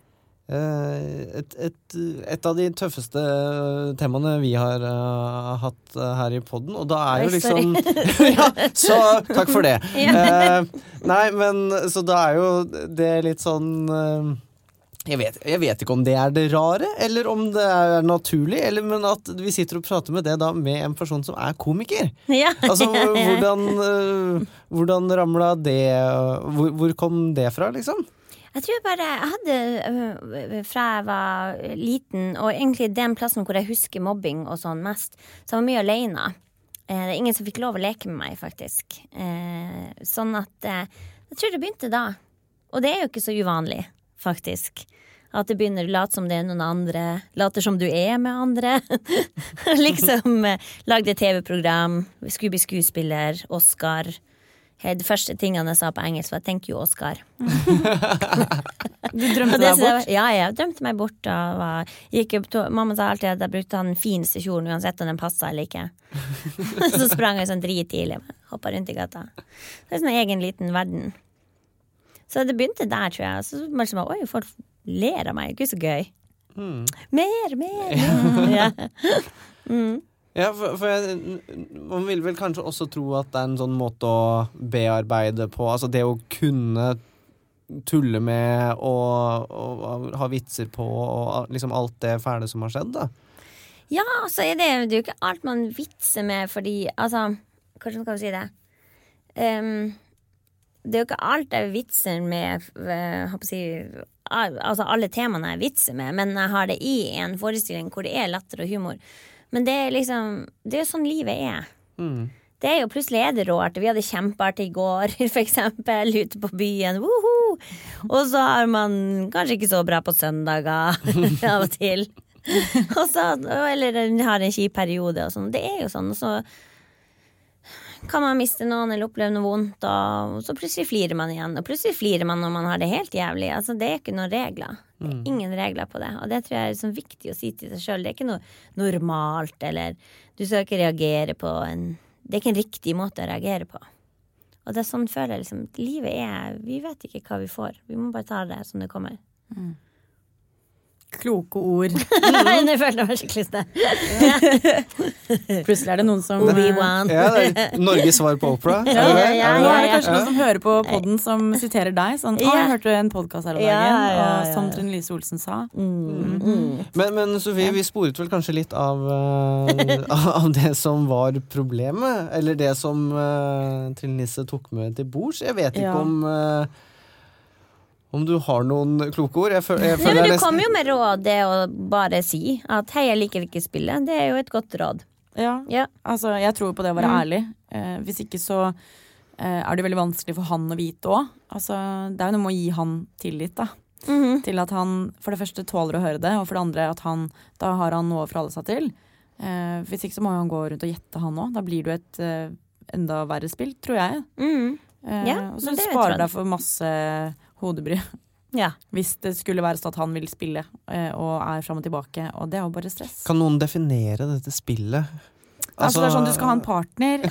et av de tøffeste temaene vi har hatt her i podden, og da jo liksom ja, så takk for det. Nei, men så da jo det litt sånn jeg vet ikke om det det rare, eller om det naturlig, men at vi sitter og prater med det da med en person som komiker. Ja. Altså, hvordan ramlet det, hvor kom det fra, liksom? Jeg tror bare jeg hadde fra jeg var liten, og egentlig den plassen hvor jeg husker mobbing og sånn mest, så var mye alene. Det ingen som fikk lov å leke med meg, faktisk. Sånn at jeg tror det begynte da. Og det jo ikke så uvanlig, faktisk. At det begynner å late som det noen andre, later som du med andre. Liksom lagde TV-program, skulle bli skuespiller, Oscar. Det første tingene jeg sa på engelsk var thank you, Oscar. Du drømte deg bort? Ja, jeg drømte meg bort. Mamma sa alltid at jeg brukte den fineste kjolen, uansett om den passet eller ikke. Så sprang jeg sånn drittidlig, hoppet rundt i gata. Det sånn egen liten verden. Så det begynte der, tror jeg. Så var det sånn, oi, folk ler av meg, ikke så gøy. Mer. Ja. Ja, for man vil vel kanskje også tro at det en sånn måte å bearbeide på, altså det å kunne tulle med og ha vitser på og liksom alt det fæle som har skjedd, da. Ja, altså det jo ikke alt man vitser med, fordi, altså, hvordan kan vi si det? Det jo ikke alt vitser med, jeg håper å si, altså alle temaene jeg vitser med, men jeg har det i en forestilling hvor det latter og humor. Men det liksom, det jo sånn livet Det jo plutselig det rårt. Vi hadde kjempeartig i går, for eksempel, ute på byen. Woohoo! Og så har man kanskje ikke så bra på søndager av og til. Og så, eller har en kjip periode og sånn. Det jo sånn. Og så kan man miste noen eller oppleve noe vondt, og så plutselig flirer man igjen. Og plutselig flirer man når man har det helt jævlig. Altså, det ikke noen regler. Det ingen regler på det. Og det tror jeg liksom viktig å si til seg selv. Det ikke noe normalt, eller du skal ikke reagere på det ikke en riktig måte å reagere på. Og det sånn føler jeg liksom, livet vi vet ikke hva vi får. Vi må bare ta det som det kommer. Kloke ord. Nå føler jeg meg skikkelig sted. Plutselig det noen som Norges svar på Oprah. Nå det kanskje noen som hører på podden som siterer deg. Sånn, jeg hørte en podcast her om dagen, og som Trine Lise Olsen sa. Men Sofie, vi sporet vel kanskje litt av det som var problemet, eller det som Trine Lise tok med til bords. Jeg vet ikke om du har noen kloke ord. Jeg føler men du kommer jo med råd det å bare si at hei, jeg liker ikke spillet. Det jo et godt råd. Ja. Altså, jeg tror på det å være ærlig. Hvis ikke så det veldig vanskelig for han å vite også. Altså, det jo noe med å gi han tillit da. Til at han for det første tåler å høre det, og for det andre at da har han noe å forholde seg til. Hvis ikke så må han gå rundt og gjette han også. Da blir det et enda verre spill, tror jeg. Og så sparer deg for masse hodebry. Hvis det skulle være sånn at han vil spille og frem og tilbake, og det jo bare stress. Kan noen definere dette spillet? Altså det sånn du skal ha en partner.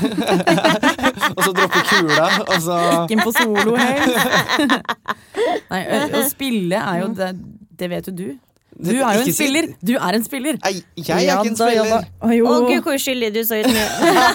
Og så droppe kula, og så ikke inn på solo helt. Nei, å spille jo det vet jo du. Du jo en spiller. Du en spiller. Nei, jeg ikke en spiller. Å Gud, hvor skyldig du så ut nå.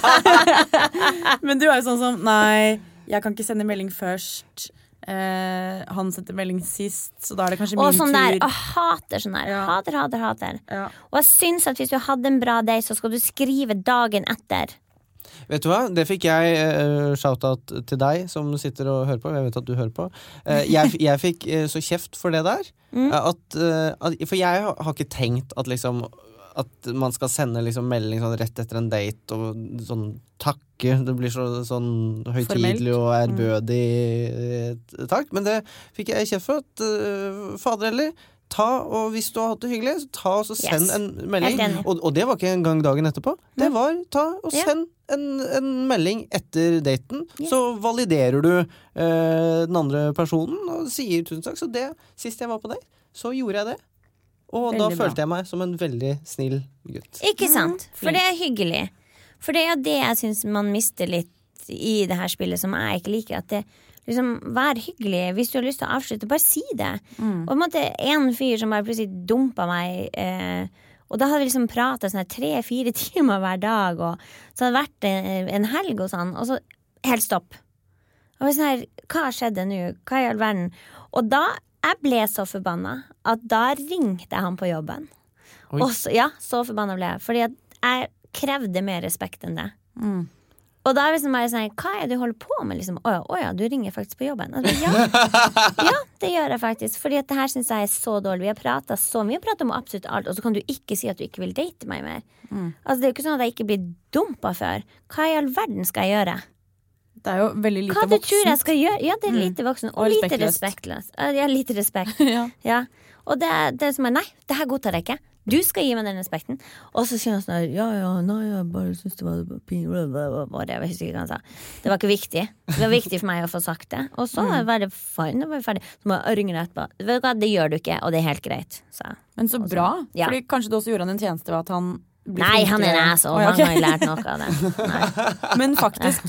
Men du jo sånn som, nei, jeg kan ikke sende melding først. Han setter melding sist, så da det kanskje min tur. Og sånn der, jeg hater sånn der. Hater. Og jeg synes at hvis du hadde en bra dag, så skal du skrive dagen etter. Vet du hva? Det fikk jeg shoutout til deg som sitter og hører på. Jeg vet at du hører på. Jeg fikk så kjeft for det der. For jeg har ikke tenkt at liksom at man skal sende liksom melding sånn rett etter en date og sånn takke, det blir sånn høytidelig og ærbødig takk, men det fikk jeg kjeft for at fader eller og hvis du har hatt det hyggelig, så ta og så send en melding, og det var ikke en gang dagen etterpå, det var ta og send en melding etter daten, så validerer du den andre personen og sier tusen takk, så det, sist jeg var på deg, så gjorde jeg det. Og veldig da følte jeg meg som en veldig snill gutt. Ikke sant? For det hyggelig. For det det jeg synes man mister litt i det her spillet som jeg ikke liker, at det liksom, vær hyggelig. Hvis du har lyst til å avslutte, bare si det. Og på en måte en fyr som bare plutselig dumpet meg, og da hadde vi liksom pratet sånn 3-4 timer hver dag, og så hadde det vært en helg og sånn, og så helt stopp. Og sånn her, hva skjedde nå? Hva i all verden? Og da jeg ble så forbannet at da ringte jeg han på jobben. Og så, så forbannet ble jeg. Fordi at jeg krevde mer respekt enn det. Og da liksom bare sånn, hva det du holder på med? Liksom, åja, du ringer faktisk på jobben. Altså, ja, det gjør jeg faktisk. Fordi at det her synes jeg så dårlig. Vi har pratet om absolutt alt, og så kan du ikke si at du ikke vil date meg mer. Altså, det jo ikke sånn at jeg ikke blir dumpet før. Hva i all verden skal jeg gjøre? Det jo veldig lite voksent. Hva du tror jeg skal gjøre? Ja, det lite voksent. Og lite respektløst. Ja, lite respekt. Ja. Og det som nei, det her godtar jeg ikke. Du skal gi meg den respekten. Og så sier han sånn, nei, jeg bare synes det var jeg husker ikke hva han sa. Det var ikke viktig. Det var viktig for meg å få sagt det. Og så var det fine, og var ferdig. Så må jeg ringe deg etterpå. Vet du hva, det gjør du ikke, og det helt greit. Så. Men så bra. Fordi kanskje du også gjorde han en tjeneste ved at han nei, han en asshole, han har jo lært noe av det. Nei. Men faktisk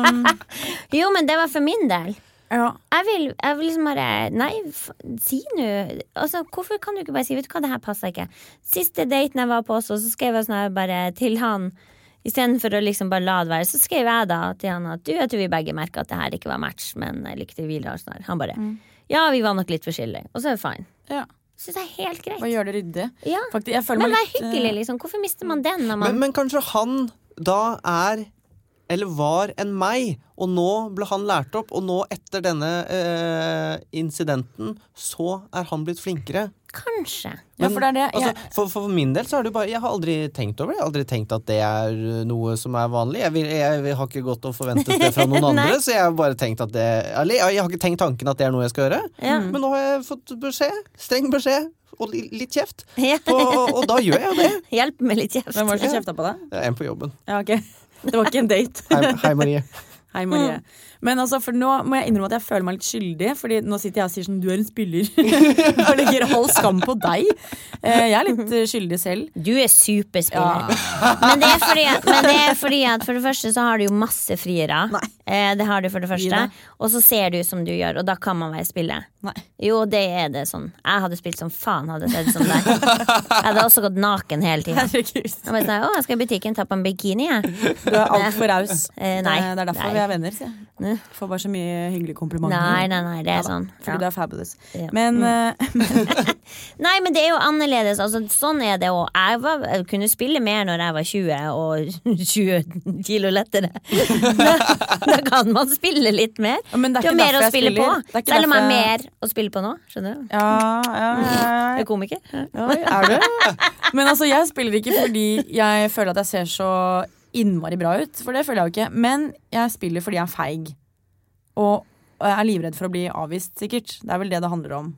Jo, men det var for min del. Jeg vil liksom bare nei, si nu altså, hvorfor kan du ikke bare si, vet du hva, det her passer ikke. Siste daten jeg var på også, så skrev jeg sånn her bare til han, i stedet for å liksom bare la det være, så skrev jeg da til han at jeg tror vi begge merket at det her ikke var match, men jeg likte Hviler sånn her. Han bare, ja, vi var nok litt forskjellige, og så det fine. Ja. Så det helt greit. Hva gjør det ryddig? Ja. Faktisk, men det hyggelig, liksom. Hvorfor mister man den? Når man men kanskje han da eller var en meg, og nå ble han lært opp, og nå etter denne incidenten, så han blitt flinkere. Kanskje. Men, for, for min del så det bare, jeg har aldri tenkt over det. Jeg har aldri tenkt at det noe som vanlig. Jeg har ikke gått og forventet det fra noen andre, så jeg har bare tenkt at jeg har ikke tenkt tanken at det noe jeg skal gjøre. Men nå har jeg fått streng beskjed, og litt kjeft. Og da gjør jeg det. Hjelp med litt kjeft. Hvem var det som kjeftet på deg? En på jobben. Ja, ok. Det var ikke en date. Hei Marie. Hei Marie. Men altså, for nå må jeg innrømme at jeg føler meg litt skyldig, fordi nå sitter jeg og sier sånn, du en spiller. Og legger all skam på deg. Jeg litt skyldig selv. Du superspiller. Ja. Men det fordi at for det første så har du jo masse friere. Det har du for det første. Og så ser du som du gjør, og da kan man være spille. Nei. Jo, det det sånn. Jeg hadde spilt som faen, hadde sett som deg. Jeg hadde også gått naken hele tiden. Herregud. Jeg skal i butikken ta på en bikini, jeg. Du alt for raus. Nei. Det derfor vi venner, sier jeg. Får bare så mye hyggelige komplimenter. Nei, det sånn. Fordi du fabulous. Ja. Men Nei, men det jo annerledes. Altså, sånn det òg. Jeg kunne spille mer når jeg var 20 og 20 kilo lettere. Da kan man spille litt mer. Men det er mer å spille på. Selv om jeg mer å spille på nå. Skjønner du? Ja. Jeg er komiker. Ja, du? Men altså, jeg spiller ikke fordi jeg føler at jeg ser så innmari bra ut, for det føler jeg jo ikke. Men jeg spiller fordi jeg er feig. Og jeg er livredd for å bli avvist, sikkert. Det vel det handler om.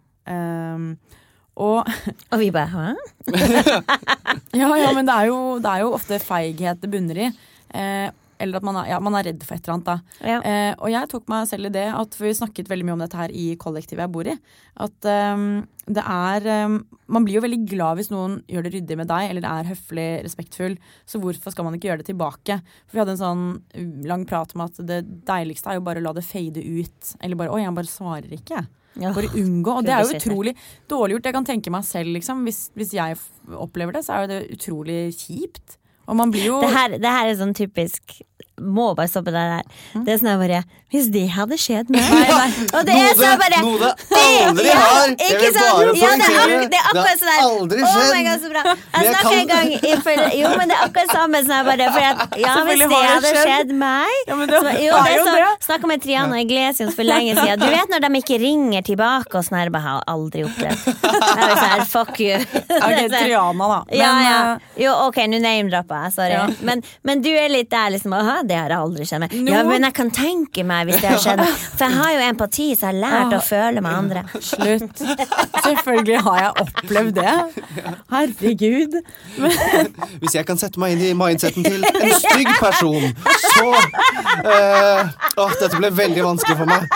Og vi bare, hæ? ja, men det er jo ofte feighet det bunner i. Eller at man er redd for et eller annet da. Ja. Og jeg tok meg selv i det, at vi snakket veldig mye om dette her i kollektivet jeg bor i, at man blir jo veldig glad hvis noen gjør det ryddig med deg, eller er høflig, respektfull, så hvorfor skal man ikke gjøre det tilbake? For vi hadde en sånn lang prat om at det deiligste jo bare å la det fade ut, eller bare, jeg bare svarer ikke. Ja. Bare unngå, og det jo utrolig dårlig gjort. Jeg kan tenke meg selv, liksom, hvis jeg opplever det, så det utrolig kjipt. Og man blir jo det her sånn typisk. Må bare stoppe det der. Det sånn bare, hvis det hadde skjedd meg. Og det sånn bare noe det aldri har. Jeg vil bare poengtere. Det akkurat sånn der. Aldri skjedd. Oh my God, så bra. Jeg snakker en gang jo, men det akkurat samme sånn bare, for at, hvis det hadde skjedd meg. Ja, men det sånn, snakket med Triana Iglesias for lenge siden. Du vet når de ikke ringer tilbake og sånn, jeg har aldri opplevd. Jeg sånn, fuck you. Ok, Triana da. Men, jo, ok, nå name-dropper jeg, sorry. Ja. Men du litt der liksom, det har jeg aldri skjedd med. Ja, men jeg kan tenke meg hvis det har skjedd. For jeg har jo empati, så jeg har lært å føle med andre. Slutt. Selvfølgelig har jeg opplevd det. Herregud. Hvis jeg kan sette meg inn i mindseten til en stygg person, så dette ble veldig vanskelig for meg.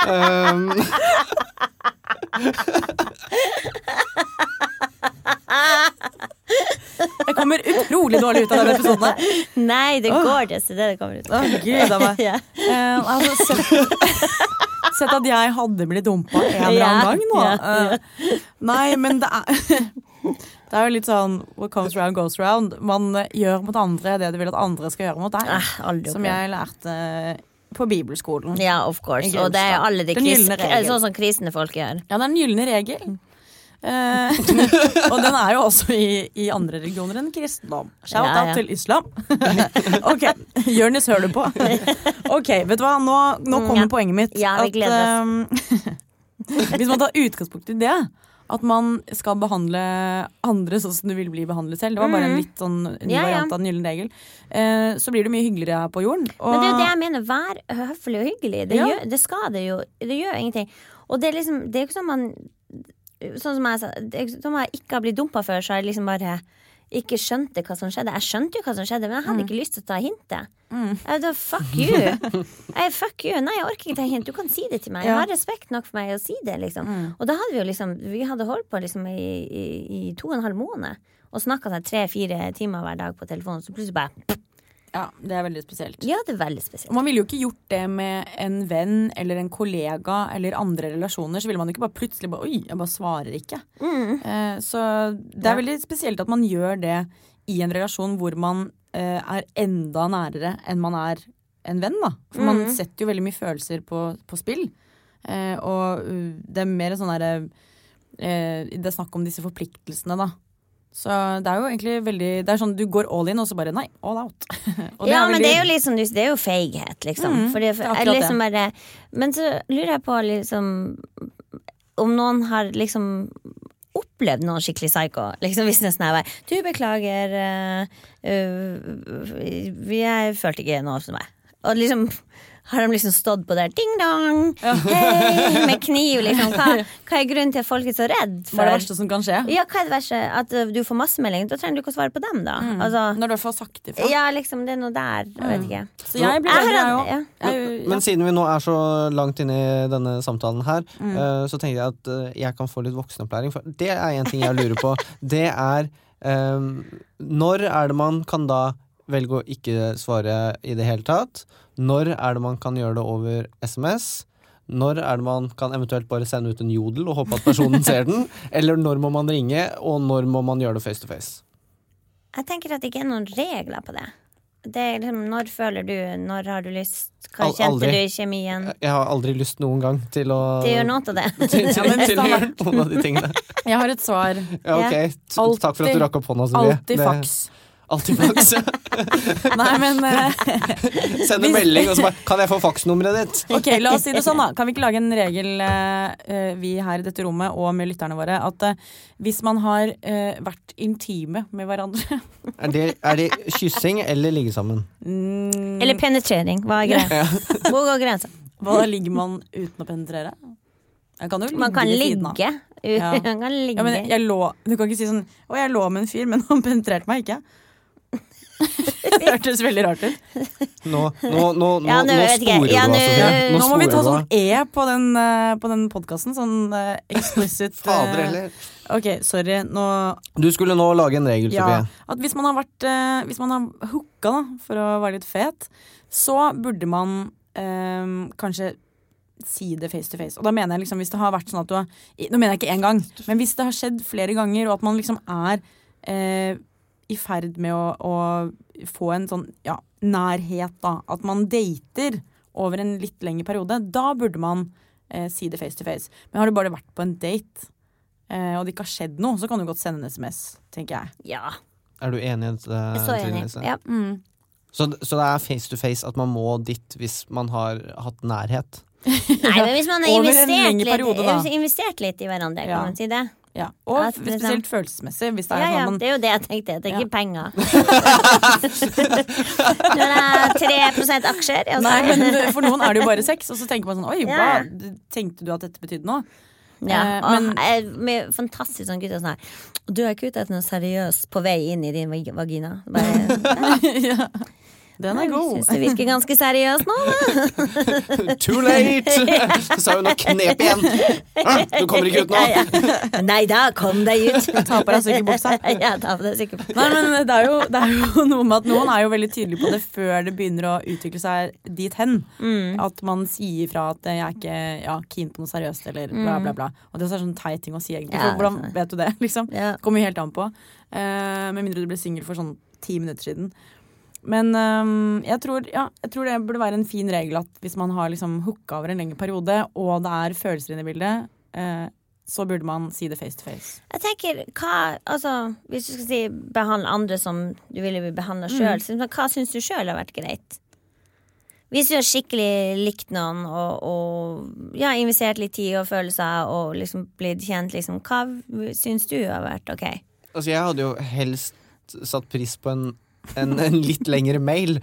Jeg kommer utrolig dårlig ut av denne episoden. Nei, det går det kommer ut. Gud av meg. Altså, sett at jeg hadde blitt dumpa en eller annen gang nå. Nei, men det jo litt sånn what comes round goes round. Man gjør mot andre det du vil at andre skal gjøre mot deg. Som jeg lærte på bibelskolen. Ja, of course. Og det alle de sånn som kristne folk gjør. Ja, det en gylne regel. Og den jo også i andre religioner enn kristendom. Shout out til islam. Ok, Jørnes, hører du på? Ok, vet du hva? Nå kommer poenget mitt. Ja, vi gleder oss. Hvis man tar utgangspunkt i det, at man skal behandle andre sånn som du vil bli behandlet selv. Det var bare en litt sånn ny variant av den gylne regel. Så blir det mye hyggeligere på jorden. Men det jo det jeg mener, vær høflig og hyggelig. Det skal det jo. Det gjør ingenting. Og det liksom, det jo ikke sånn man sånn som jeg sa, som jeg ikke har blitt dumpet før, så har jeg liksom bare ikke skjønte hva som skjedde. Jeg skjønte jo hva som skjedde, men jeg hadde ikke lyst til å ta hintet. Da, fuck you. Nei, jeg orker ikke ta hint. Du kan si det til meg. Jeg har respekt nok for meg å si det, liksom. Og da hadde vi jo liksom, vi hadde holdt på liksom i 2,5 måneder og snakket 3-4 timer hver dag på telefonen, så plutselig bare ja, det veldig spesielt. Ja, det veldig spesielt. Og man ville jo ikke gjort det med en venn eller en kollega eller andre relasjoner, så ville man jo ikke bare plutselig bare, oi, jeg bare svarer ikke. Så det veldig spesielt at man gjør det i en relasjon hvor man enda nærere enn man en venn da. For man setter jo veldig mye følelser på spill. Og det mer sånn der, det snakk om disse forpliktelsene da. Så det jo egentlig veldig, det sånn du går all in, og så bare nei, all out. Og ja, veldig... men det jo liksom, det jo feighet, liksom. Fordi liksom bare, men så lurer jeg på liksom, om noen har liksom opplevd noen skikkelig psycho, liksom hvis det sånn her, du beklager, jeg følte ikke noe som meg. Og liksom har de liksom stått på der ding dong, hei, med kniv liksom. Hva grunnen til at folk så redd for? Hva det verste som kan skje? Ja, hva det verste? At du får massemelding, da trenger du ikke å svare på dem da altså, når du får sagt ifra. Ja, liksom, det noe der, jeg vet ikke. Så jeg blir veldig Men siden vi nå så langt inne I denne samtalen her, så tenker jeg at jeg kan få litt voksenopplæring, for det en ting jeg lurer på. Det når det man kan da velge å ikke svare I det hele tatt? Når det man kan gjøre det over SMS? Når det man kan eventuelt bare sende ut en jodel og håpe at personen ser den? Eller når må man ringe, og når må man gjøre det face to face? Jeg tenker at det ikke noen regler på det. Det liksom, når føler du, når har du lyst? Hva kjente du I kjemien? Jeg har aldri lyst noen gang til å gjøre noe av det. til å gjøre noen av de tingene. Jeg har et svar. Ja, ok. Takk for at du rakk opp hånda, Silje. Alltid faks. Alltid faks. Nei, men send en melding og så bare, kan jeg få faksnummeret ditt? Ok, la oss si det sånn da. Kan vi ikke lage en regel vi her I dette rommet og med lytterne våre, at hvis man har vært intime med hverandre Er det kyssing eller ligge sammen? Eller penetrering, hva greia? Hvor går grensen? Hva ligger man uten å penetrere? Man kan ligge. Ja. Man kan ligge. Ja, men du kan ikke si sånn, jeg lå med en fyr, men han penetrerte meg ikke. Det hørtes veldig rart ut. Nå sporer du Sofie. Nå må vi ta sånn på den podcasten, sånn explicit Fader heller. Ok, sorry Du skulle nå lage en regel, Sofie. At hvis man har hooka da, for å være litt fet, så burde man kanskje si det face to face. Og da mener jeg liksom, hvis det har vært sånn at nå mener jeg ikke en gang, men hvis det har skjedd flere ganger, og at man liksom I ferd med å få en sånn nærhet da, at man dater over en litt lengre periode, da burde man si det face to face. Men har du bare vært på en date og det ikke har skjedd noe, så kan du godt sende en SMS, tenker jeg. Ja. Er du enig I det? Så enig, ja. Så det face to face at man må dit hvis man har hatt nærhet? Nei, men hvis man har investert litt I hverandre, kan man si det. Ja, og spesielt følelsesmessig hvis det sånn man... det jo det jeg tenkte, det ikke penger. Når det 3% aksjer Nei, men for noen det jo bare sex, og så tenker man sånn, oi, hva tenkte du at dette betydde nå? Ja, med fantastisk sånn gutter sånn her, du ikke ute etter noe seriøst på vei inn I din vagina bare, Den god. Synes det virker ganske seriøst nå, da. Too late! Så sa hun noe knep igjen. Du kommer ikke ut nå. Nei da, kom deg ut. Ta på deg sykkelbuksa. Ja, ta på deg sykkelbuksa. Nei, men det jo noe med at noen jo veldig tydelig på det før det begynner å utvikle seg dit hen. At man sier fra at jeg ikke keen på noe seriøst, eller bla bla bla. Og det sånn teit ting å si egentlig. For hvordan vet du det, liksom? Det kommer jo helt an på. Med mindre du ble single for sånn 10 minutter siden. Men jeg tror det burde være en fin regel at hvis man har liksom hooka over en lengre periode, og det følelser inne I bildet, så burde man si det face to face. Jeg tenker, hvis du skal si behandle andre som du ville behandle selv, hva synes du selv har vært greit? Hvis du har skikkelig likt noen, og investert litt tid og følelser, og liksom blitt kjent, liksom, hva synes du har vært ok? Altså, jeg hadde jo helst satt pris på en litt lengre mail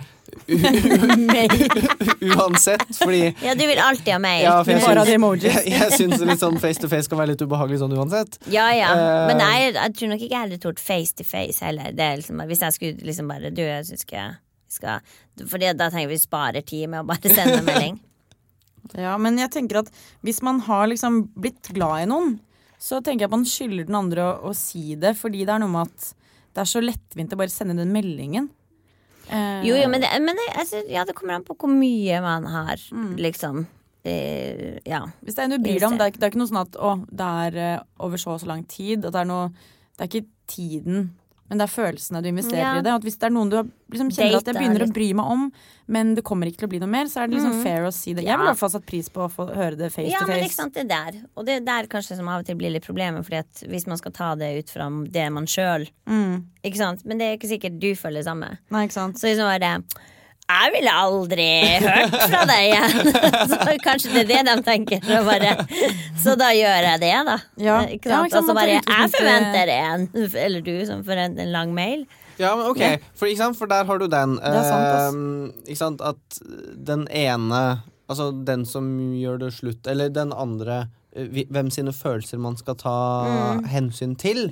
uansett, fordi ja, du vil alltid ha mail jeg synes litt sånn face to face kan være litt ubehagelig sånn uansett men jeg tror nok ikke jeg hadde tort face to face heller, det liksom, hvis jeg skulle liksom bare jeg synes ikke jeg skal fordi da tenker vi sparer tid med å bare sende en melding men jeg tenker at hvis man har liksom blitt glad I noen, så tenker jeg at man skylder den andre å si det, fordi det noe med at det så lettvint å bare sende den meldingen. Jo, men det kommer an på hvor mye man har, liksom. Hvis det noe bryr deg om, det ikke noe sånn at det over så lang tid, at det ikke tiden men det følelsene du investerer i det. Og hvis det noen du liksom kjenner at jeg begynner å bry meg om, men det kommer ikke til å bli noe mer, så det liksom fair å si det. Jeg vil i hvert fall satt pris på å få høre det face to face. Ja, men ikke sant, det der. Og det der kanskje som av og til blir litt problemet, fordi at hvis man skal ta det ut fra det man selv, ikke sant? Men det ikke sikkert du føler det samme. Nei, ikke sant? Så liksom var det jeg ville aldri hørt fra deg igjen. Så kanskje det de tenker. Så da gjør jeg det, da. Ja. Ikke sant? Og så bare, jeg forventer eller du som forventer en lang mail. Ja, men ok, for der har du den. Det sant, ikke sant, at den ene, altså den som gjør det slutt, eller den andre, hvem sine følelser man skal ta hensyn til.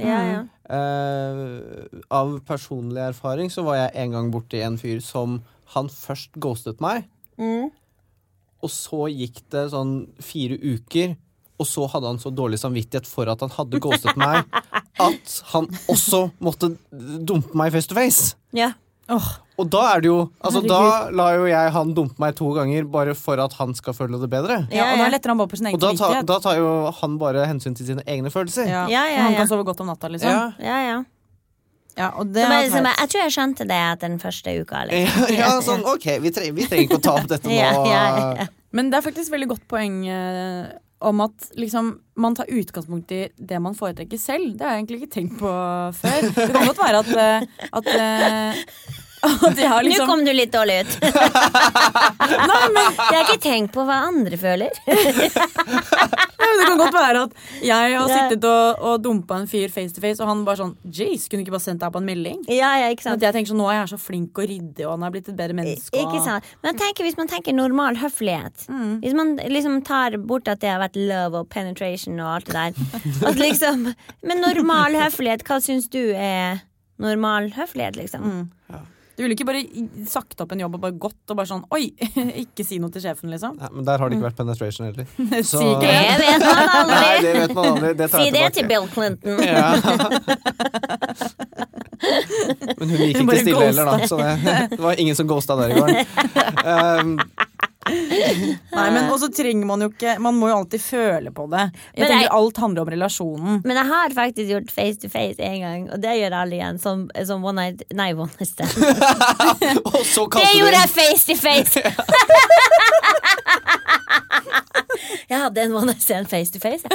Av personlig erfaring så var jeg en gang borte i en fyr som han først ghostet meg, og så gikk det sånn 4 uker, og så hadde han så dårlig samvittighet for at han hadde ghostet meg, at han også måtte dumpe meg face to face. Ja. Og da det jo, altså da la jo jeg han dumpe meg 2 ganger bare for at han skal føle det bedre. Ja, og da letter han bare på sin egen samvittighet. Og da tar jo han bare hensyn til sine egne følelser. Han kan sove godt om natta, liksom. Ja, og det jeg tror jeg skjønte det etter den første uka liksom. Sånn, ok, vi trenger ikke å ta opp dette nå. Men det faktisk veldig godt poeng om at liksom, man tar utgangspunkt i det man foretrekker selv. Det har jeg egentlig ikke tenkt på før. Det kan godt være at liksom... Nå kom du litt dårlig ut. Nei, men jeg har ikke tenkt på hva andre føler. Det kan godt være at jeg har sittet og dumpet en fyr face to face, og han bare sånn, jeez, kunne ikke bare sendt deg på en melding? Ja, ikke sant. At jeg tenker sånn, nå er jeg så flink og ryddig, og han har blitt et bedre menneske. Ikke sant. Men jeg tenker, hvis man tenker normal høflighet, hvis man liksom tar bort at det har vært love og penetration og alt det der, at liksom, men normal høflighet, hva synes du normal høflighet, liksom? Du ville ikke bare sagt opp en jobb og bare gått og bare sånn, oi, ikke si noe til sjefen, liksom. Nei, men der har det ikke vært penetration heller. Så... Det vet man aldri. Nei, det vet man aldri. Si det til Bill Clinton. Ja. Men hun liker ikke stille heller, da. Så det var ingen som ghostet der i går. Nei, men også trenger man jo ikke. Man må jo alltid føle på det. Jeg tenker alt handler om relasjonen. Men jeg har faktisk gjort face to face en gang, og det gjør alle igjen som one night. Nei, one night stand. Det gjorde jeg face to face. Jeg hadde en one night stand face to face.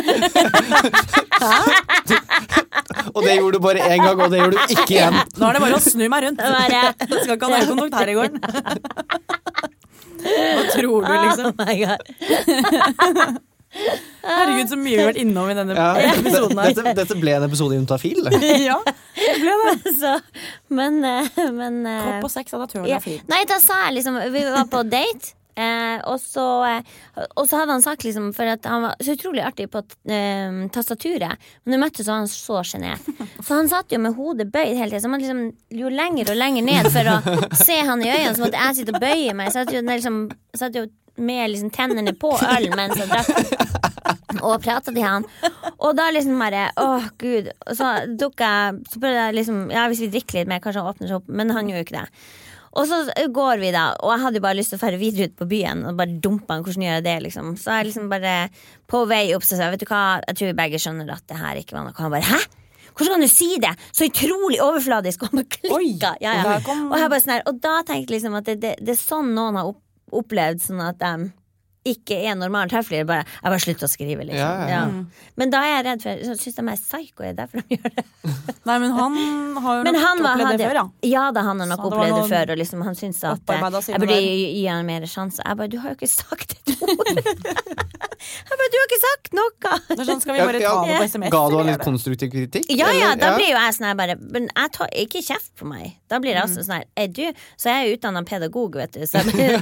Og det gjorde du bare en gang, og det gjorde du ikke igjen. Nå er det bare å snu meg rundt. Skal ikke ha nærkontakt her i går. Hva tror du, liksom? Oh my God. Herregud, så mye vi har vært innom i denne episoden her. Dette ble en episode i Notafil. Ja, det ble det. Så, men Kropp og sex, da tror jeg det er fint. Nei, da sa jeg liksom, vi var på date. Og så hadde han sagt liksom, for at han var så utrolig artig på tastaturet, men når møttes var han så genert, så han satt jo med hodet bøyd hele tiden, så man liksom jo lenger og lenger ned for å se han i øynene, så måtte jeg sitte og bøye meg, så satt jo med liksom tennene på øl mens jeg drakk og pratet til han, og da liksom bare Gud, og så prøvde jeg liksom, hvis vi drikker litt mer kanskje han åpner seg opp, men han gjør jo ikke det. Og så går vi da, og jeg hadde jo bare lyst til å fære videre ut på byen og bare dumpe han, hvordan gjør jeg det liksom. Så jeg liksom bare på vei opp, så sa jeg, vet du hva, jeg tror vi begge skjønner at det her ikke var noe. Og han bare, hæ? Hvordan kan du si det? Så utrolig overfladisk, og han bare klikket. Og jeg bare sånn her, og da tenkte jeg liksom at det er sånn noen har opplevd sånn at de ikke normalt høflig, jeg bare slutter å skrive liksom. Men da er jeg redd for, jeg synes de er psycho, derfor de gjør det. Nei, men han har jo nok opplevd det før, ja. Ja, da han har nok opplevd det før, og liksom han synes at jeg burde gi han mer sjanse. Jeg bare, du har jo ikke sagt et ord. Jeg bare, du har ikke sagt noe. Sånn skal vi bare ta det på SMS. Ga du han litt konstruktiv kritikk? Ja, da blir jo jeg sånn her bare, men jeg tar ikke kjeft på meg. Da blir det også sånn her, så jeg er utdannet pedagog, vet du, så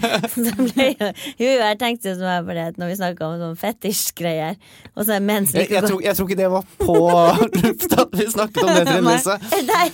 jeg tenkte som jeg bare, når vi snakket om sånn fetisj-greier, og så mens jeg tror ikke det var på luft at vi snakket om det til Lise. Nei.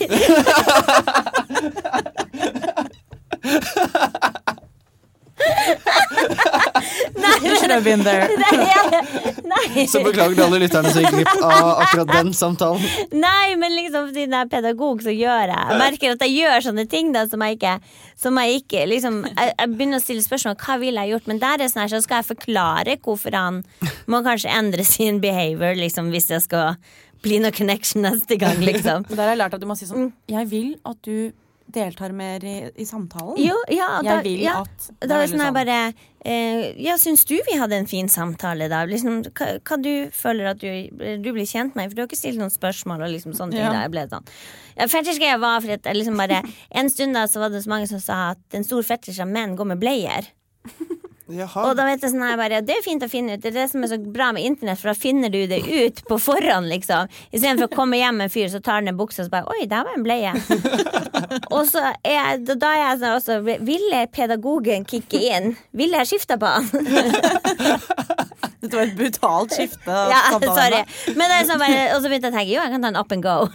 Nei. Så beklager til alle lytterne som gikk glipp av akkurat den samtalen. Nei, men liksom siden jeg er pedagog, så gjør jeg merker at jeg gjør sånne ting da, som jeg ikke liksom, jeg begynner å stille spørsmål hva vil jeg gjort, men der er sånn her, så skal jeg forklare hvorfor han må kanskje endre sin behavior liksom, hvis jeg skal bli noe connection neste gang, liksom. Der har jeg lært at du må si sånn, jeg vil at du deltar mer i samtalen. Jo, ja. Jeg vil at... Da er det sånn jeg bare... syns du vi hadde en fin samtale da? Liksom, hva du føler at du blir kjent med? For du har ikke stilt noen spørsmål og liksom sånne ting da jeg ble sånn. Fetisjgreia var for at jeg liksom bare... En stund da så var det så mange som sa at en stor fetisj av menn går med bleier. Jaha. Og da vet jeg sånn her bare, det er fint å finne ut. Det er det som er så bra med internett, for da finner du det ut på forhånd, liksom. I stedet for å komme hjem med en fyr, så tar han en bukse og så bare, oi, der var en bleie. Og så da er jeg sånn også, ville pedagogen kikke inn? Ville jeg skifte på han? Det var et brutalt skifte. Ja, sorry. Men det er sånn bare, og så begynte jeg å tenke, jo, jeg kan ta en up and go.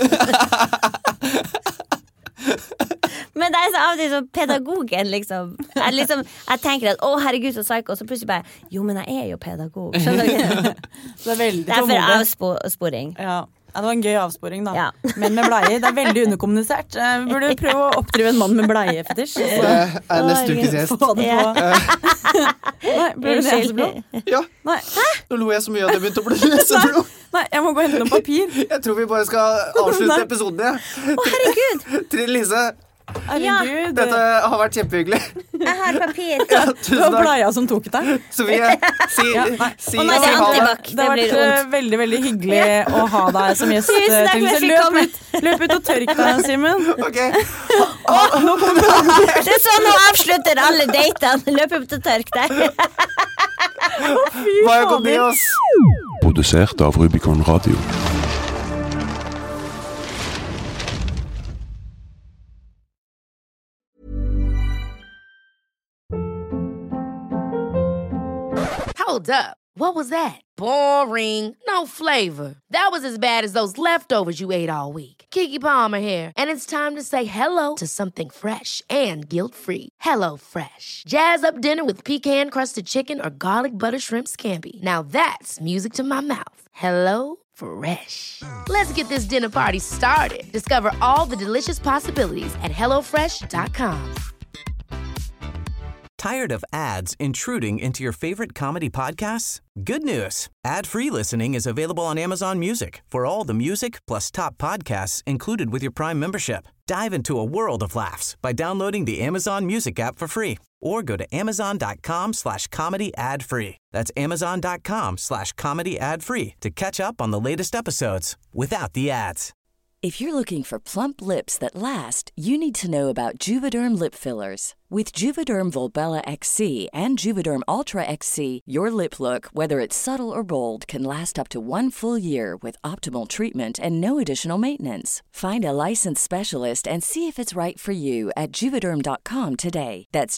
Men det er så av og til så pedagogen liksom jeg tenker at, å herregud så psycho. Og så plutselig bare, jo men jeg er jo pedagog. Skjønner du? Det er veldig derfor avsporing. Ja, det var en gøy avsporing da. Ja. Men med bleie, det er veldig underkommunisert. Burde du prøve å oppdrive en mann med bleiefetisj? Neste ukes gjest. Få det på. Nei, ble det neseblod? Ja. Nei. Nå lo jeg så mye at det begynte å bli neseblod. Nei, jeg må gå og hente noen papir. Jeg tror vi bare skal avslutte episoden, ja. Å herregud. Trine Lise. Herregud. Dette har vært kjempehyggelig. Jeg har papir. Ja, det var bleia som tok deg. Sofie, si nei, det er antibac. Det har vært veldig, veldig hyggelig å ha deg som gjest. Løp ut og tørk deg, Simen. Ok. Det er sånn å avslutter alle datene. Løp ut og tørk deg. Hva er gått med oss? Produsert av Rubicon Radio. Hold up. What was that? Boring. No flavor. That was as bad as those leftovers you ate all week. Keke Palmer here, and it's time to say hello to something fresh and guilt-free. Hello Fresh. Jazz up dinner with pecan-crusted chicken or garlic butter shrimp scampi. Now that's music to my mouth. Hello Fresh. Let's get this dinner party started. Discover all the delicious possibilities at HelloFresh.com. Tired of ads intruding into your favorite comedy podcasts? Good news. Ad-free listening is available on Amazon Music for all the music plus top podcasts included with your Prime membership. Dive into a world of laughs by downloading the Amazon Music app for free or go to amazon.com/comedy ad-free. That's amazon.com/comedy ad-free to catch up on the latest episodes without the ads. If you're looking for plump lips that last, you need to know about Juvederm lip fillers. With Juvederm Volbella XC and Juvederm Ultra XC, your lip look, whether it's subtle or bold, can last up to 1 full year with optimal treatment and no additional maintenance. Find a licensed specialist and see if it's right for you at Juvederm.com today. That's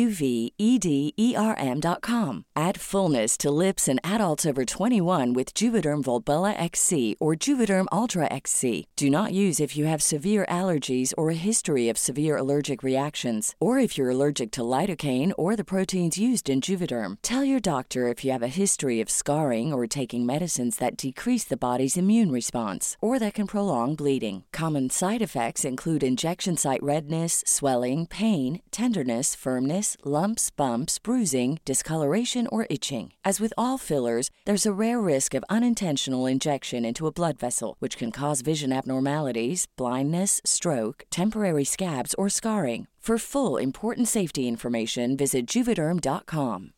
JUVEDERM.com. Add fullness to lips in adults over 21 with Juvederm Volbella XC or Juvederm Ultra XC. Do not use if you have severe allergies or a history of severe allergic reactions, or if you're allergic to lidocaine or the proteins used in Juvederm. Tell your doctor if you have a history of scarring or taking medicines that decrease the body's immune response or that can prolong bleeding. Common side effects include injection site redness, swelling, pain, tenderness, firmness, lumps, bumps, bruising, discoloration, or itching. As with all fillers, there's a rare risk of unintentional injection into a blood vessel, which can cause vision abnormalities, blindness, stroke, temporary scabs, or scarring. For full, important safety information, visit Juvederm.com.